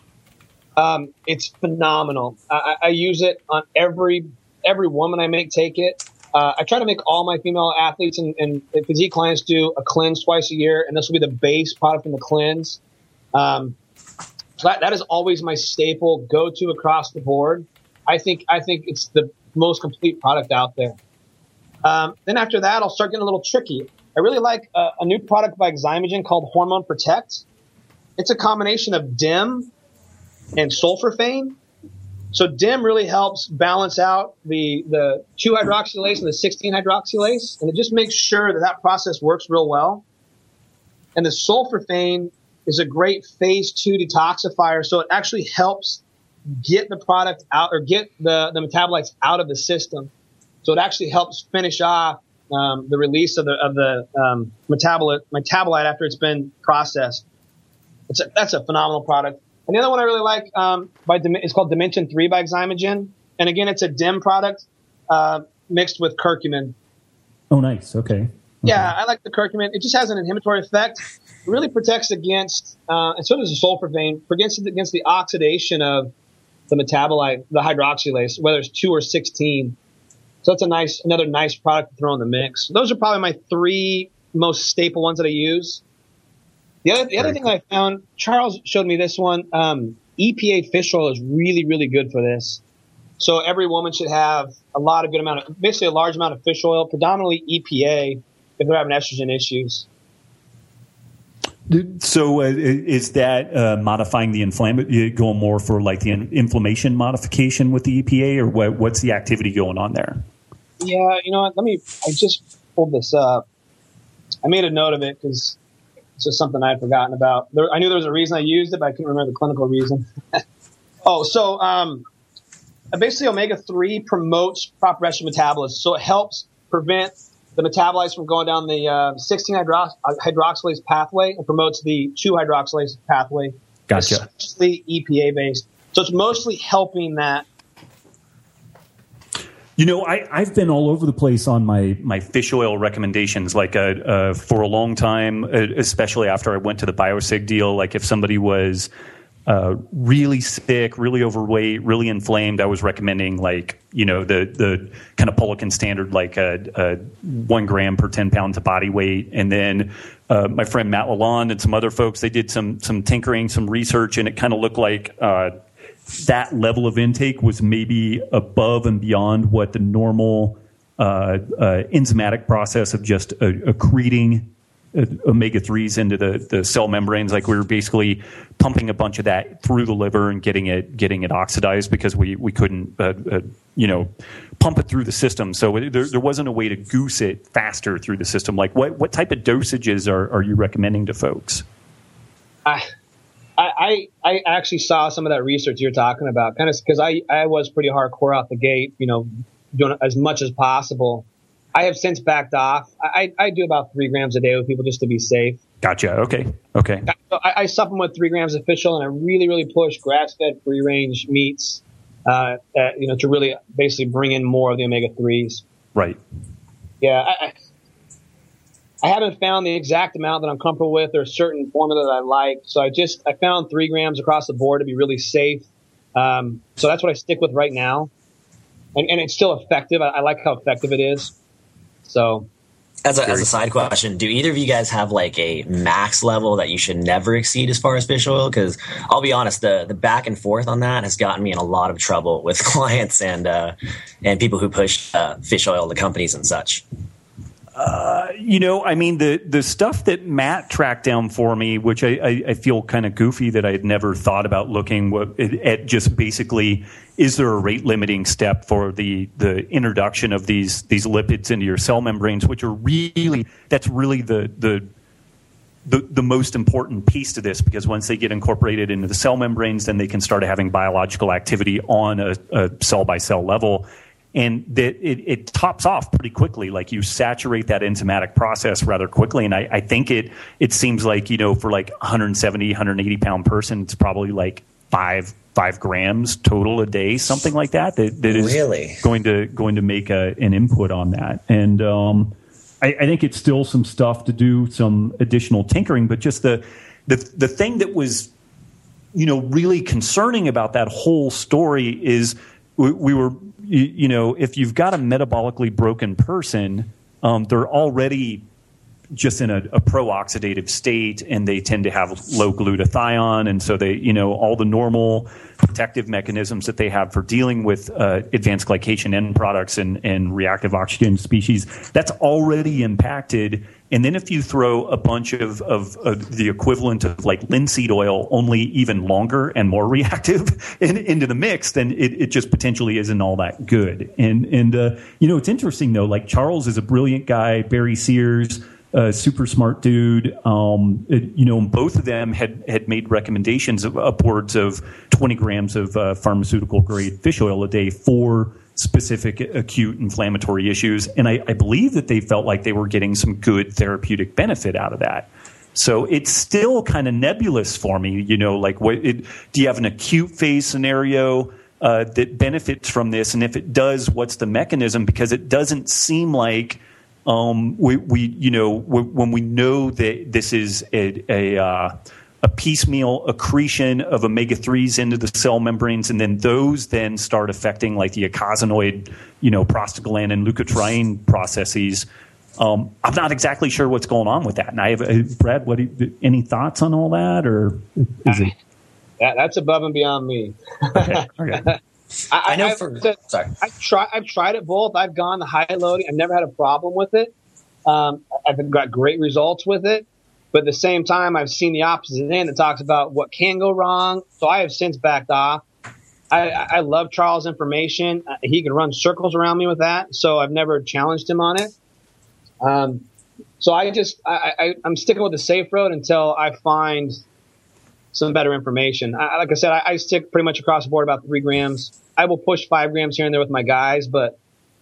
It's phenomenal. I use it on every woman I make take it. I try to make all my female athletes and physique clients do a cleanse twice a year, and this will be the base product in the cleanse. So that is always my staple go-to across the board. I think it's the most complete product out there. Then after that, I'll start getting a little tricky. I really like a new product by Zymogen called Hormone Protect. It's a combination of DIM and sulforaphane. So DIM really helps balance out the 2-hydroxylase and the 16-hydroxylase, and it just makes sure that process works real well. And the sulforaphane is a great phase 2 detoxifier, so it actually helps get the product out or get the metabolites out of the system. So it actually helps finish off the release of the metabolite after it's been processed. That's a phenomenal product. And the other one I really like it's called Dimension 3 by Zymogen. And again, it's a DIM product mixed with curcumin. Oh, nice. Okay. Yeah, I like the curcumin. It just has an inhibitory effect. It really protects against, and so does the sulforaphane, protects against the oxidation of the metabolite, the hydroxylase, whether it's 2 or 16. So that's another nice product to throw in the mix. Those are probably my 3 most staple ones that I use. The other thing I found, Charles showed me this one. EPA fish oil is really, really good for this. So every woman should have basically a large amount of fish oil, predominantly EPA, if they're having estrogen issues. So is that modifying the going more for like the inflammation modification with the EPA, or what's the activity going on there? Yeah, you know what? I just pulled this up. I made a note of it because it's just something I had forgotten about. I knew there was a reason I used it, but I couldn't remember the clinical reason. Basically omega-3 promotes proper estrogen metabolism. So it helps prevent the metabolites from going down the 16-hydroxylase pathway and promotes the 2-hydroxylase pathway. Gotcha. Especially EPA-based. So it's mostly helping that. I've been all over the place on my fish oil recommendations, like for a long time, especially after I went to the BioSig deal. Like if somebody was really sick, really overweight, really inflamed, I was recommending the kind of Polican standard, like 1 gram per 10 pounds of body weight. And then my friend Matt Lalonde and some other folks, they did some tinkering, some research, and it kind of looked like that level of intake was maybe above and beyond what the normal enzymatic process of just accreting omega-3s into the cell membranes. Like we were basically pumping a bunch of that through the liver and getting it oxidized because we couldn't pump it through the system. So there wasn't a way to goose it faster through the system. Like what type of dosages are you recommending to folks? I actually saw some of that research you're talking about, kind of because I was pretty hardcore out the gate, doing as much as possible. I have since backed off. I do about 3 grams a day with people just to be safe. Gotcha. Okay. I supplement with 3 grams of fish oil, and I really, really push grass-fed free-range meats, to really basically bring in more of the omega-3s. Right. Yeah. I haven't found the exact amount that I'm comfortable with or a certain formula that I like. So I found 3 grams across the board to be really safe. So that's what I stick with right now. And it's still effective. I like how effective it is. So As a side question, do either of you guys have like a max level that you should never exceed as far as fish oil? Because I'll be honest, the back and forth on that has gotten me in a lot of trouble with clients and people who push fish oil to companies and such. I mean, the stuff that Matt tracked down for me, which I feel kind of goofy that I had never thought about looking at, just basically, is there a rate limiting step for the introduction of these lipids into your cell membranes, which are that's really the most important piece to this, because once they get incorporated into the cell membranes, then they can start having biological activity on a cell by cell level. And that it tops off pretty quickly. Like, you saturate that enzymatic process rather quickly. And I think it seems like, for like 170, 180 pound person, it's probably like 5 grams total a day, something like that. That is really going to make an input on that. And I think it's still some stuff to do, some additional tinkering. But just the thing that was, really concerning about that whole story is we were. If you've got a metabolically broken person, they're already just in a pro-oxidative state, and they tend to have low glutathione, and so they, all the normal protective mechanisms that they have for dealing with advanced glycation end products and reactive oxygen species, that's already impacted. And then if you throw a bunch of the equivalent of like linseed oil, only even longer and more reactive, into the mix, then it just potentially isn't all that good. And it's interesting though. Like, Charles is a brilliant guy. Barry Sears, super smart dude. Both of them had made recommendations of upwards of 20 grams of pharmaceutical grade fish oil a day for specific acute inflammatory issues. And I believe that they felt like they were getting some good therapeutic benefit out of that. So it's still kind of nebulous for me, do you have an acute phase scenario that benefits from this? And if it does, what's the mechanism? Because it doesn't seem like when we know that this is a piecemeal accretion of omega-3s into the cell membranes, and then those then start affecting like the eicosanoid, prostaglandin, leukotriene processes. I'm not exactly sure what's going on with that. And I have Brad, any thoughts on all that, or is it? That's above and beyond me. Okay. I've tried it both. I've gone the high loading. I've never had a problem with it. I've got great results with it. But at the same time, I've seen the opposite end that talks about what can go wrong. So I have since backed off. I love Charles' information. He can run circles around me with that. So I've never challenged him on it. So I'm sticking with the safe road until I find some better information. Like I said, I stick pretty much across the board about 3 grams. I will push 5 grams here and there with my guys, but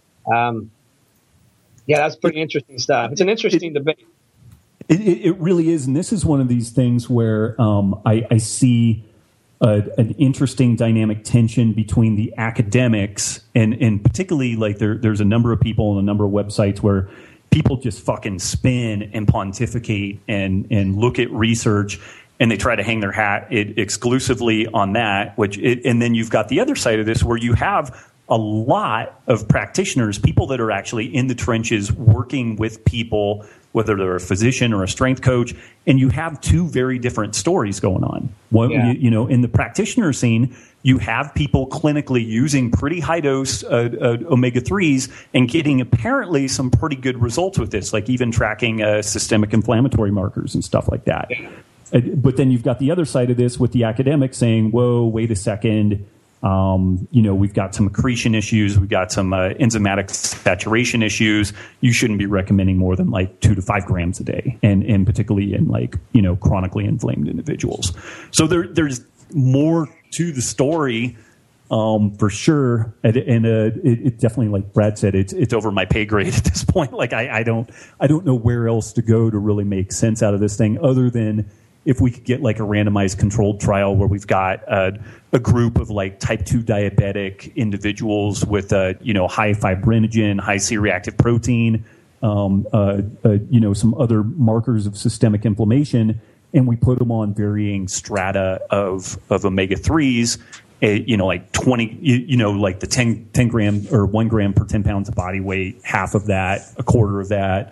that's pretty interesting stuff. It's an interesting debate. It really is, and this is one of these things where I see an interesting dynamic tension between the academics and particularly like there's a number of people and a number of websites where people just fucking spin and pontificate and look at research, and they try to hang their hat exclusively on that. And then you've got the other side of this where you have a lot of practitioners, people that are actually in the trenches working with people, whether they're a physician or a strength coach, and you have 2 very different stories going on. In the practitioner scene, you have people clinically using pretty high dose omega-3s and getting apparently some pretty good results with this, like even tracking systemic inflammatory markers and stuff like that. Yeah. But then you've got the other side of this with the academics saying, whoa, wait a second. We've got some accretion issues. We've got some enzymatic saturation issues. You shouldn't be recommending more than like 2 to 5 grams a day, and particularly in like, chronically inflamed individuals. So there's more to the story, for sure. And it definitely, like Brad said, it's over my pay grade at this point. Like I don't know where else to go to really make sense out of this thing other than if we could get like a randomized controlled trial where we've got a group of like type 2 diabetic individuals with high fibrinogen, high C-reactive protein, some other markers of systemic inflammation, and we put them on varying strata of omega-3s, like 20, like the 10 gram or 1 gram per 10 pounds of body weight, half of that, a quarter of that.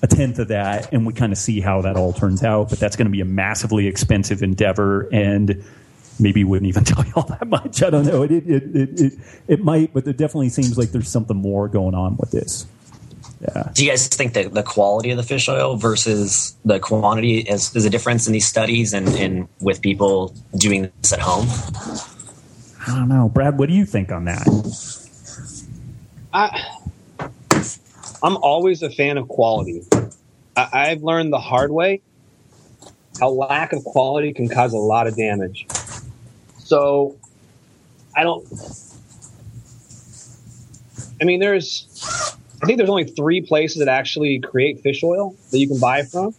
a tenth of that, and we kind of see how that all turns out. But that's going to be a massively expensive endeavor, and maybe wouldn't even tell you all that much. I don't know. It might, but it definitely seems like there's something more going on with this. Yeah. Do you guys think that the quality of the fish oil versus the quantity is a difference in these studies and with people doing this at home? I don't know. Brad, what do you think on that? I'm always a fan of quality. I've learned the hard way how lack of quality can cause a lot of damage. So I think there's only 3 places that actually create fish oil that you can buy from.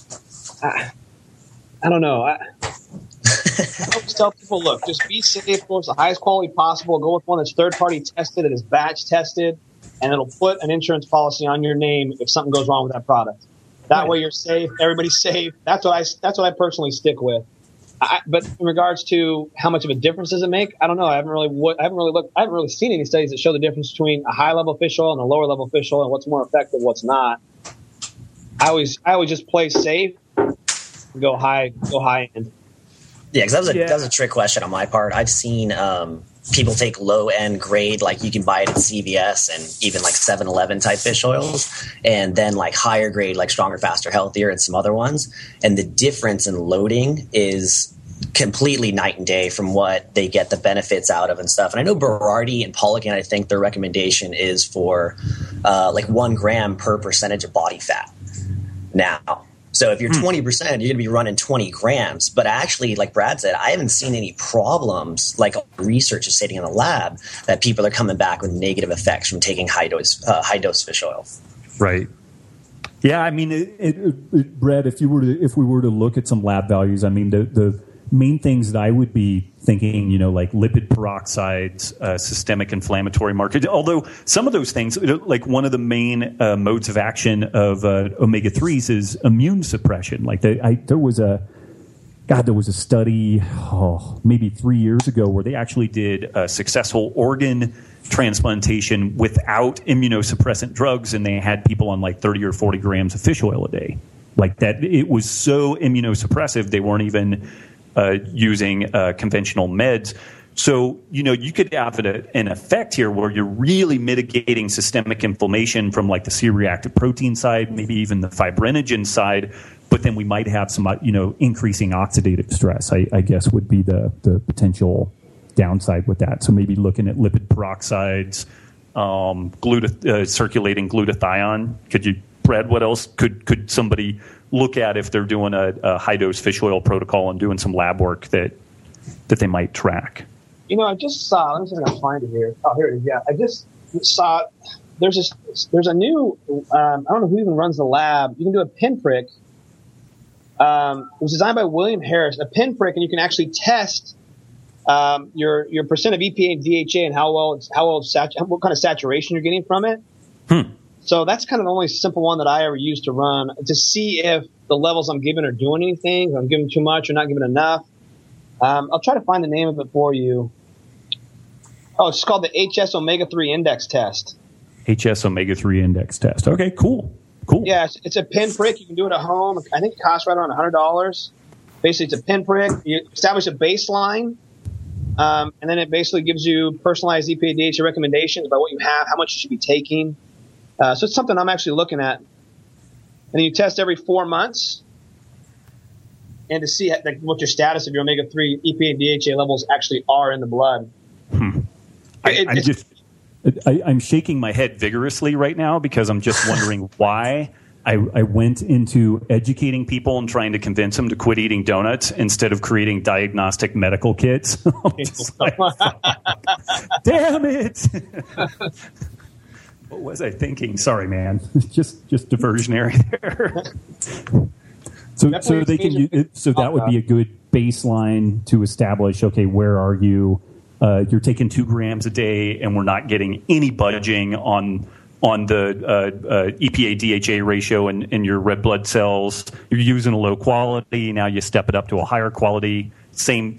I don't know. I always tell people, look, just be safe, go with the highest quality possible. Go with one that's third-party tested, that is batch tested, and it'll put an insurance policy on your name if something goes wrong with that product. That way you're safe, everybody's safe. That's what I personally stick with. But in regards to how much of a difference does it make, I don't know. I haven't really seen any studies that show the difference between a high level fish oil and a lower level fish oil and what's more effective, what's not. I always just play safe, and go high end. Yeah, because that was a trick question on my part. I've seen people take low end grade, like you can buy it at CVS and even like 7-Eleven type fish oils, and then like higher grade, like Stronger, Faster, Healthier, and some other ones. And the difference in loading is completely night and day from what they get the benefits out of and stuff. And I know Berardi and Poligan, I think their recommendation is for like 1 gram per percentage of body fat now. So if you're 20%, you're going to be running 20 grams. But actually, like Brad said, I haven't seen any problems, like research is stating in the lab, that people are coming back with negative effects from taking high dose fish oil. Right. Yeah, I mean, Brad, if we were to look at some lab values, I mean, the main things that I would be thinking, like lipid peroxides, systemic inflammatory markers, although some of those things, like one of the main modes of action of omega-3s is immune suppression. Like there was a study, maybe 3 years ago, where they actually did a successful organ transplantation without immunosuppressant drugs, and they had people on like 30 or 40 grams of fish oil a day. Like that, it was so immunosuppressive, they weren't even using conventional meds. So, you could have an effect here where you're really mitigating systemic inflammation from like the C-reactive protein side, maybe even the fibrinogen side, but then we might have some, increasing oxidative stress, I guess would be the potential downside with that. So maybe looking at lipid peroxides, circulating glutathione. Brad, what else could somebody look at if they're doing a high-dose fish oil protocol and doing some lab work that they might track? I just saw, let me see if I can find it here. Oh, here it is. Yeah, I just saw there's a new, I don't know who even runs the lab. You can do a pinprick. It was designed by William Harris, a pinprick, and you can actually test your percent of EPA and DHA and what kind of saturation you're getting from it. So that's kind of the only simple one that I ever used to run to see if the levels I'm giving are doing anything, if I'm giving too much or not giving enough. I'll try to find the name of it for you. Oh, it's called the HS Omega-3 Index Test. HS Omega-3 Index Test. Okay, cool. Yeah, it's a pinprick. You can do it at home. I think it costs right around $100. Basically, it's a pinprick. You establish a baseline, and then it basically gives you personalized EPA DHA recommendations about what you have, how much you should be taking. So it's something I'm actually looking at. And you test every 4 months, and to see what your status of your omega-3 EPA and DHA levels actually are in the blood. I'm shaking my head vigorously right now because I'm just wondering why I went into educating people and trying to convince them to quit eating donuts instead of creating diagnostic medical kits. Damn it! What was I thinking? Sorry, man. just diversionary there. So they can. So that would be a good baseline to establish. Okay, where are you? You're taking 2 grams a day, and we're not getting any budging on the EPA DHA ratio in your red blood cells. You're using a low quality. Now you step it up to a higher quality. Same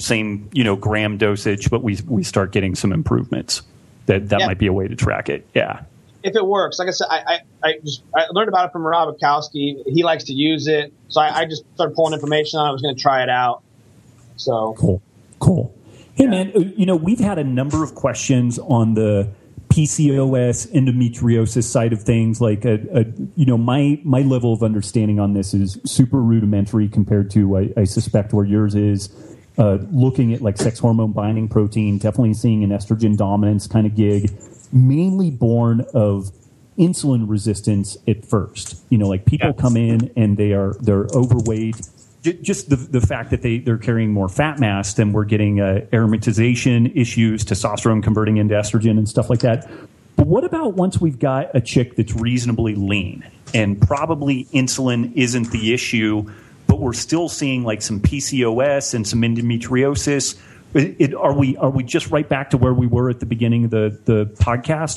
gram dosage, but we start getting some improvements. That might be a way to track it. Yeah. if it works. Like I said, I learned about it from Rob Bukowski. He likes to use it, so I just started pulling information on it. I was going to try it out. So cool. Hey man, we've had a number of questions on the PCOS endometriosis side of things. Like, my level of understanding on this is super rudimentary compared to I suspect where yours is. Looking at like sex hormone binding protein, definitely seeing an estrogen dominance kind of gig, mainly born of insulin resistance at first. Like people come in and they're overweight. Just the fact that they're carrying more fat mass, then we're getting aromatization issues, testosterone converting into estrogen and stuff like that. But what about once we've got a chick that's reasonably lean and probably insulin isn't the issue, but we're still seeing like some PCOS and some endometriosis? Are we just right back to where we were at the beginning of the podcast?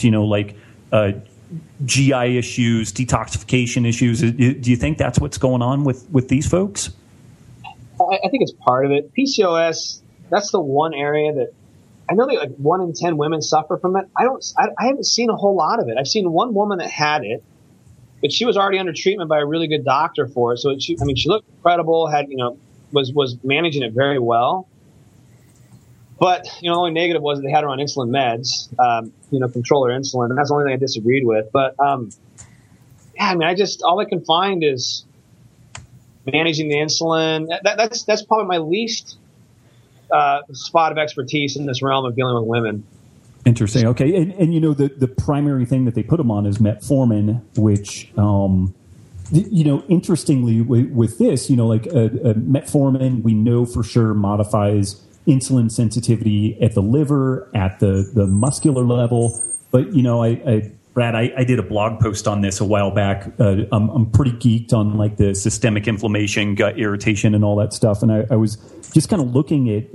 GI issues, detoxification issues. Do you think that's what's going on with these folks? I think it's part of it. PCOS, that's the one area that I know that like 1 in 10 women suffer from it. I haven't seen a whole lot of it. I've seen one woman that had it, but she was already under treatment by a really good doctor for it. So she looked incredible, was managing it very well. But, the only negative was they had her on insulin meds, control her insulin. And that's the only thing I disagreed with. But, all I can find is managing the insulin. That's probably my least spot of expertise in this realm of dealing with women. Interesting. Okay. And the primary thing that they put them on is metformin, which, interestingly with this, metformin, we know for sure modifies insulin sensitivity at the liver, at the muscular level. But, Brad, I did a blog post on this a while back. I'm pretty geeked on like the systemic inflammation, gut irritation, and all that stuff. And I was just kind of looking at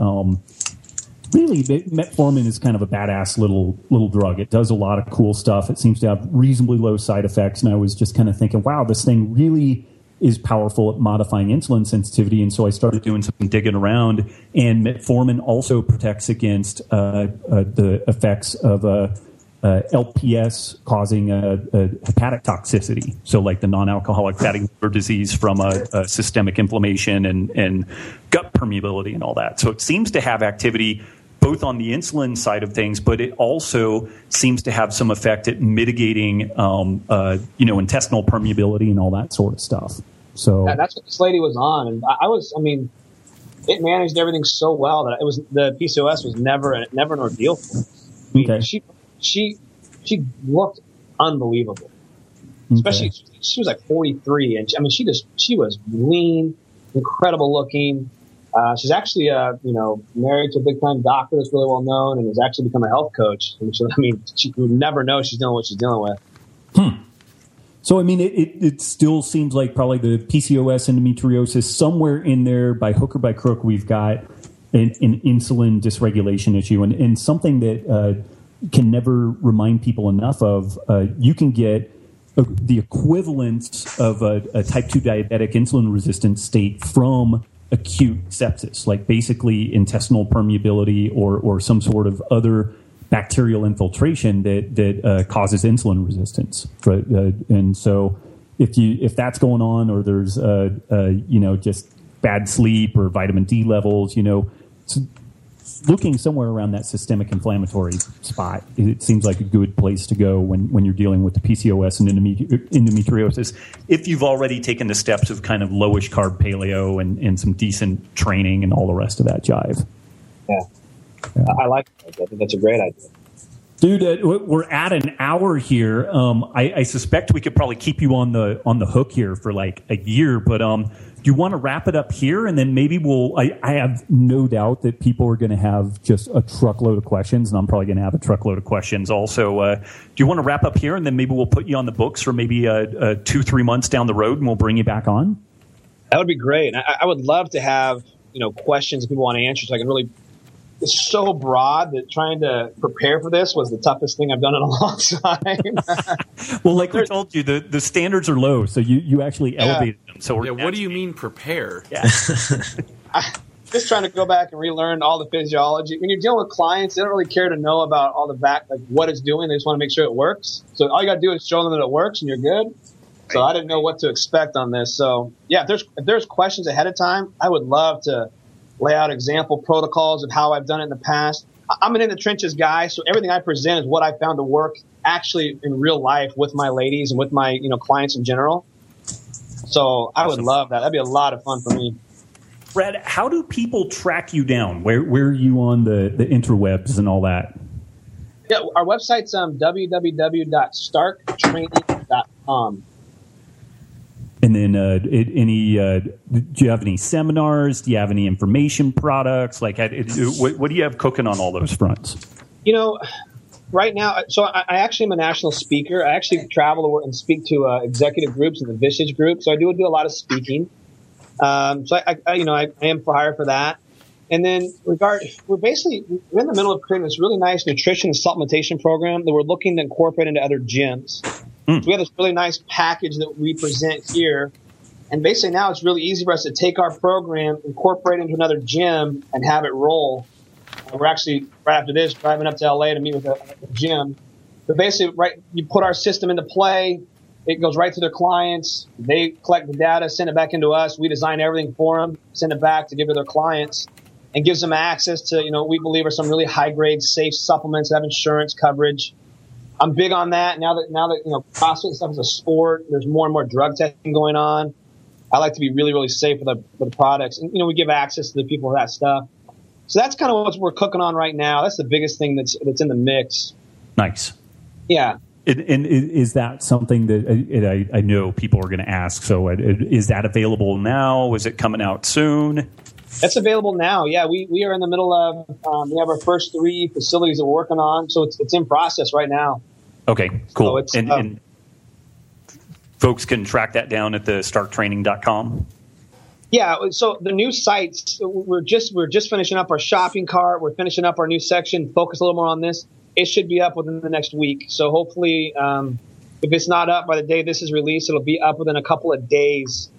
really, metformin is kind of a badass little drug. It does a lot of cool stuff. It seems to have reasonably low side effects. And I was just kind of thinking, wow, this thing really is powerful at modifying insulin sensitivity. And so I started doing some digging around. And metformin also protects against the effects of LPS causing a hepatic toxicity. So like the non-alcoholic fatty liver disease from a systemic inflammation and gut permeability and all that. So it seems to have activity both on the insulin side of things, but it also seems to have some effect at mitigating, intestinal permeability and all that sort of stuff. So that's what this lady was on. And it managed everything so well that the PCOS was never an ordeal for her. Okay. She looked unbelievable. Especially, she was like 43, and she was lean, incredible looking. She's actually, married to a big time doctor that's really well known, and has actually become a health coach. She would never know she's doing what she's dealing with. So, it still seems like probably the PCOS endometriosis somewhere in there by hook or by crook. We've got an insulin dysregulation issue, and something that can never remind people enough of. You can get the equivalent of a type 2 diabetic insulin resistant state from acute sepsis, like basically intestinal permeability or some sort of other bacterial infiltration that causes insulin resistance. Right? And so if that's going on, or there's just bad sleep or vitamin D levels, looking somewhere around that systemic inflammatory spot, it seems like a good place to go when you're dealing with the PCOS and endometriosis. If you've already taken the steps of kind of lowish carb paleo and some decent training and all the rest of that jive. Yeah. I like it. I think that's a great idea. Dude, we're at an hour here. I suspect we could probably keep you on the hook here for like a year, but do you want to wrap it up here? And then maybe I have no doubt that people are going to have just a truckload of questions, and I'm probably going to have a truckload of questions also. Do you want to wrap up here, and then maybe we'll put you on the books for maybe 2-3 months down the road, and we'll bring you back on? That would be great. I would love to have, questions that people want to answer, so I can really. It's so broad that trying to prepare for this was the toughest thing I've done in a long time. Well, like we told you, the standards are low, so you actually elevated them. So what do you mean prepare? Yeah. just trying to go back and relearn all the physiology. When you're dealing with clients, they don't really care to know about all the what it's doing. They just want to make sure it works. So all you got to do is show them that it works and you're good. So I didn't know what to expect on this. So yeah, if there's questions ahead of time, I would love to lay out example protocols of how I've done it in the past. I'm an in the trenches guy, so everything I present is what I found to work actually in real life with my ladies and with my clients in general. So I would love that. That'd be a lot of fun for me. Brad, how do people track you down? Where are you on the interwebs and all that? Yeah, our website's www.starktraining.com. And then do you have any seminars? Do you have any information products? What do you have cooking on all those fronts? Right now, so I actually am a national speaker. I actually travel and speak to executive groups and the Visage group. So I do a lot of speaking. So I am for hire for that. And then we're in the middle of creating this really nice nutrition and supplementation program that we're looking to incorporate into other gyms. So we have this really nice package that we present here. And basically now it's really easy for us to take our program, incorporate it into another gym, and have it roll. We're actually, right after this, driving up to LA to meet with a gym. But basically, you put our system into play. It goes right to their clients. They collect the data, send it back into us. We design everything for them, send it back to give to their clients, and gives them access to, we believe are some really high-grade, safe supplements that have insurance coverage. I'm big on that. Now that CrossFit stuff is a sport, there's more and more drug testing going on. I like to be really, really safe with the products. And, we give access to the people for that stuff. So that's kind of what we're cooking on right now. That's the biggest thing that's in the mix. Nice. Yeah. And is that something that I know people are going to ask? So is that available now? Is it coming out soon? That's available now. Yeah, we are in the middle of we have our first 3 facilities that we're working on. So it's in process right now. Okay, cool. So and folks can track that down at the starktraining.com. Yeah, so the new sites, we're just finishing up our shopping cart. We're finishing up our new section. Focus a little more on this. It should be up within the next week. So hopefully, if it's not up by the day this is released, it'll be up within a couple of days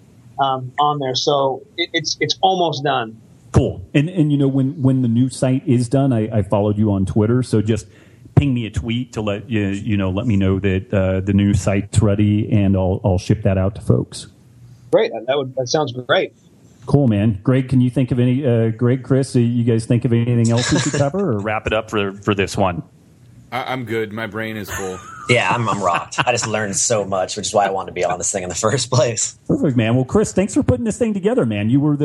on there. So it's almost done. Cool. And when the new site is done, I followed you on Twitter. So just ping me a tweet to let let me know that the new site's ready, and I'll ship that out to folks. Great. That sounds great. Cool, man. Greg, can you think of any? Greg, Chris, you guys think of anything else we should cover, or wrap it up for this one? I'm good. My brain is full. Yeah, I'm rocked. I just learned so much, which is why I wanted to be on this thing in the first place. Perfect, man. Well, Chris, thanks for putting this thing together, man. You were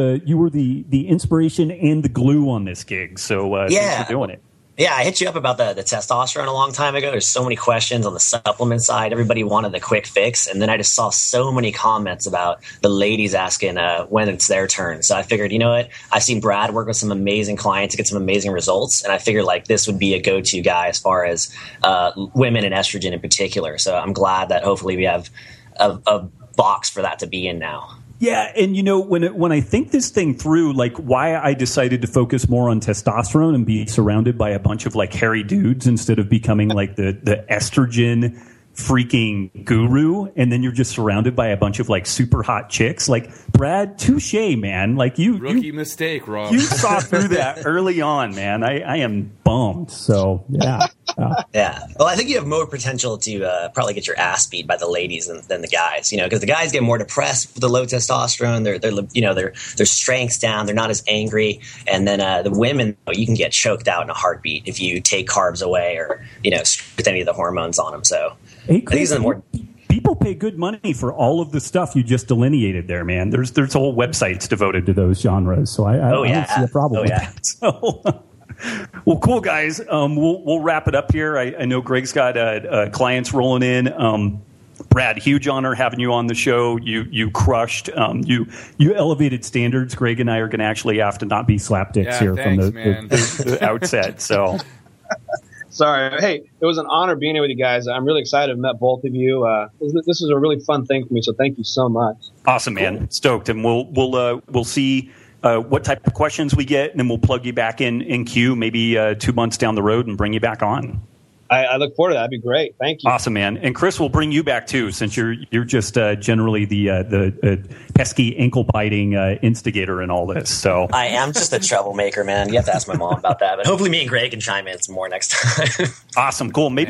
the inspiration and the glue on this gig. So thanks for doing it. Yeah, I hit you up about the testosterone a long time ago. There's so many questions on the supplement side. Everybody wanted the quick fix. And then I just saw so many comments about the ladies asking when it's their turn. So I figured, you know what? I've seen Brad work with some amazing clients, get some amazing results. And I figured this would be a go-to guy as far as women and estrogen in particular. So I'm glad that hopefully we have a box for that to be in now. Yeah, and when I think this thing through, why I decided to focus more on testosterone and be surrounded by a bunch of hairy dudes instead of becoming the estrogen freaking guru, and then you're just surrounded by a bunch of super hot chicks. Brad, touche, man. Rookie mistake, Rob. You saw through that early on, man. I am bummed. So yeah. Yeah. Well, I think you have more potential to probably get your ass beat by the ladies than the guys. Because the guys get more depressed with the low testosterone. Their strength's down. They're not as angry. And then the women, you can get choked out in a heartbeat if you take carbs away or with any of the hormones on them. So. Hey, Chris, people pay good money for all of the stuff you just delineated there, man. There's whole websites devoted to those genres, so I don't see a problem with that. So, well, cool, guys. We'll wrap it up here. I know Greg's got clients rolling in. Brad, huge honor having you on the show. You crushed. You elevated standards. Greg and I are going to actually have to not be slapdicks here from the outset. So. Sorry. Hey, it was an honor being here with you guys. I'm really excited to met both of you. This is a really fun thing for me, so thank you so much. Awesome, man. Cool. Stoked. And we'll see what type of questions we get, and then we'll plug you back in queue maybe 2 months down the road and bring you back on. I look forward to that. That'd be great. Thank you. Awesome, man. And Chris, will bring you back too, since you're just generally the pesky ankle biting instigator in all this. So I am just a troublemaker, man. You have to ask my mom about that. But hopefully, me and Greg can chime in some more next time. Awesome, cool. Maybe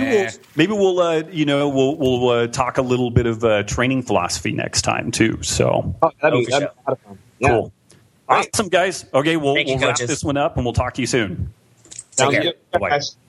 we'll talk a little bit of training philosophy next time too. So that'd be a lot of fun. Yeah. Cool. Awesome, guys. Okay, we'll Thank you, wrap coaches. this one up, and we'll talk to you soon. Sounds care. good. Bye-bye. Guys.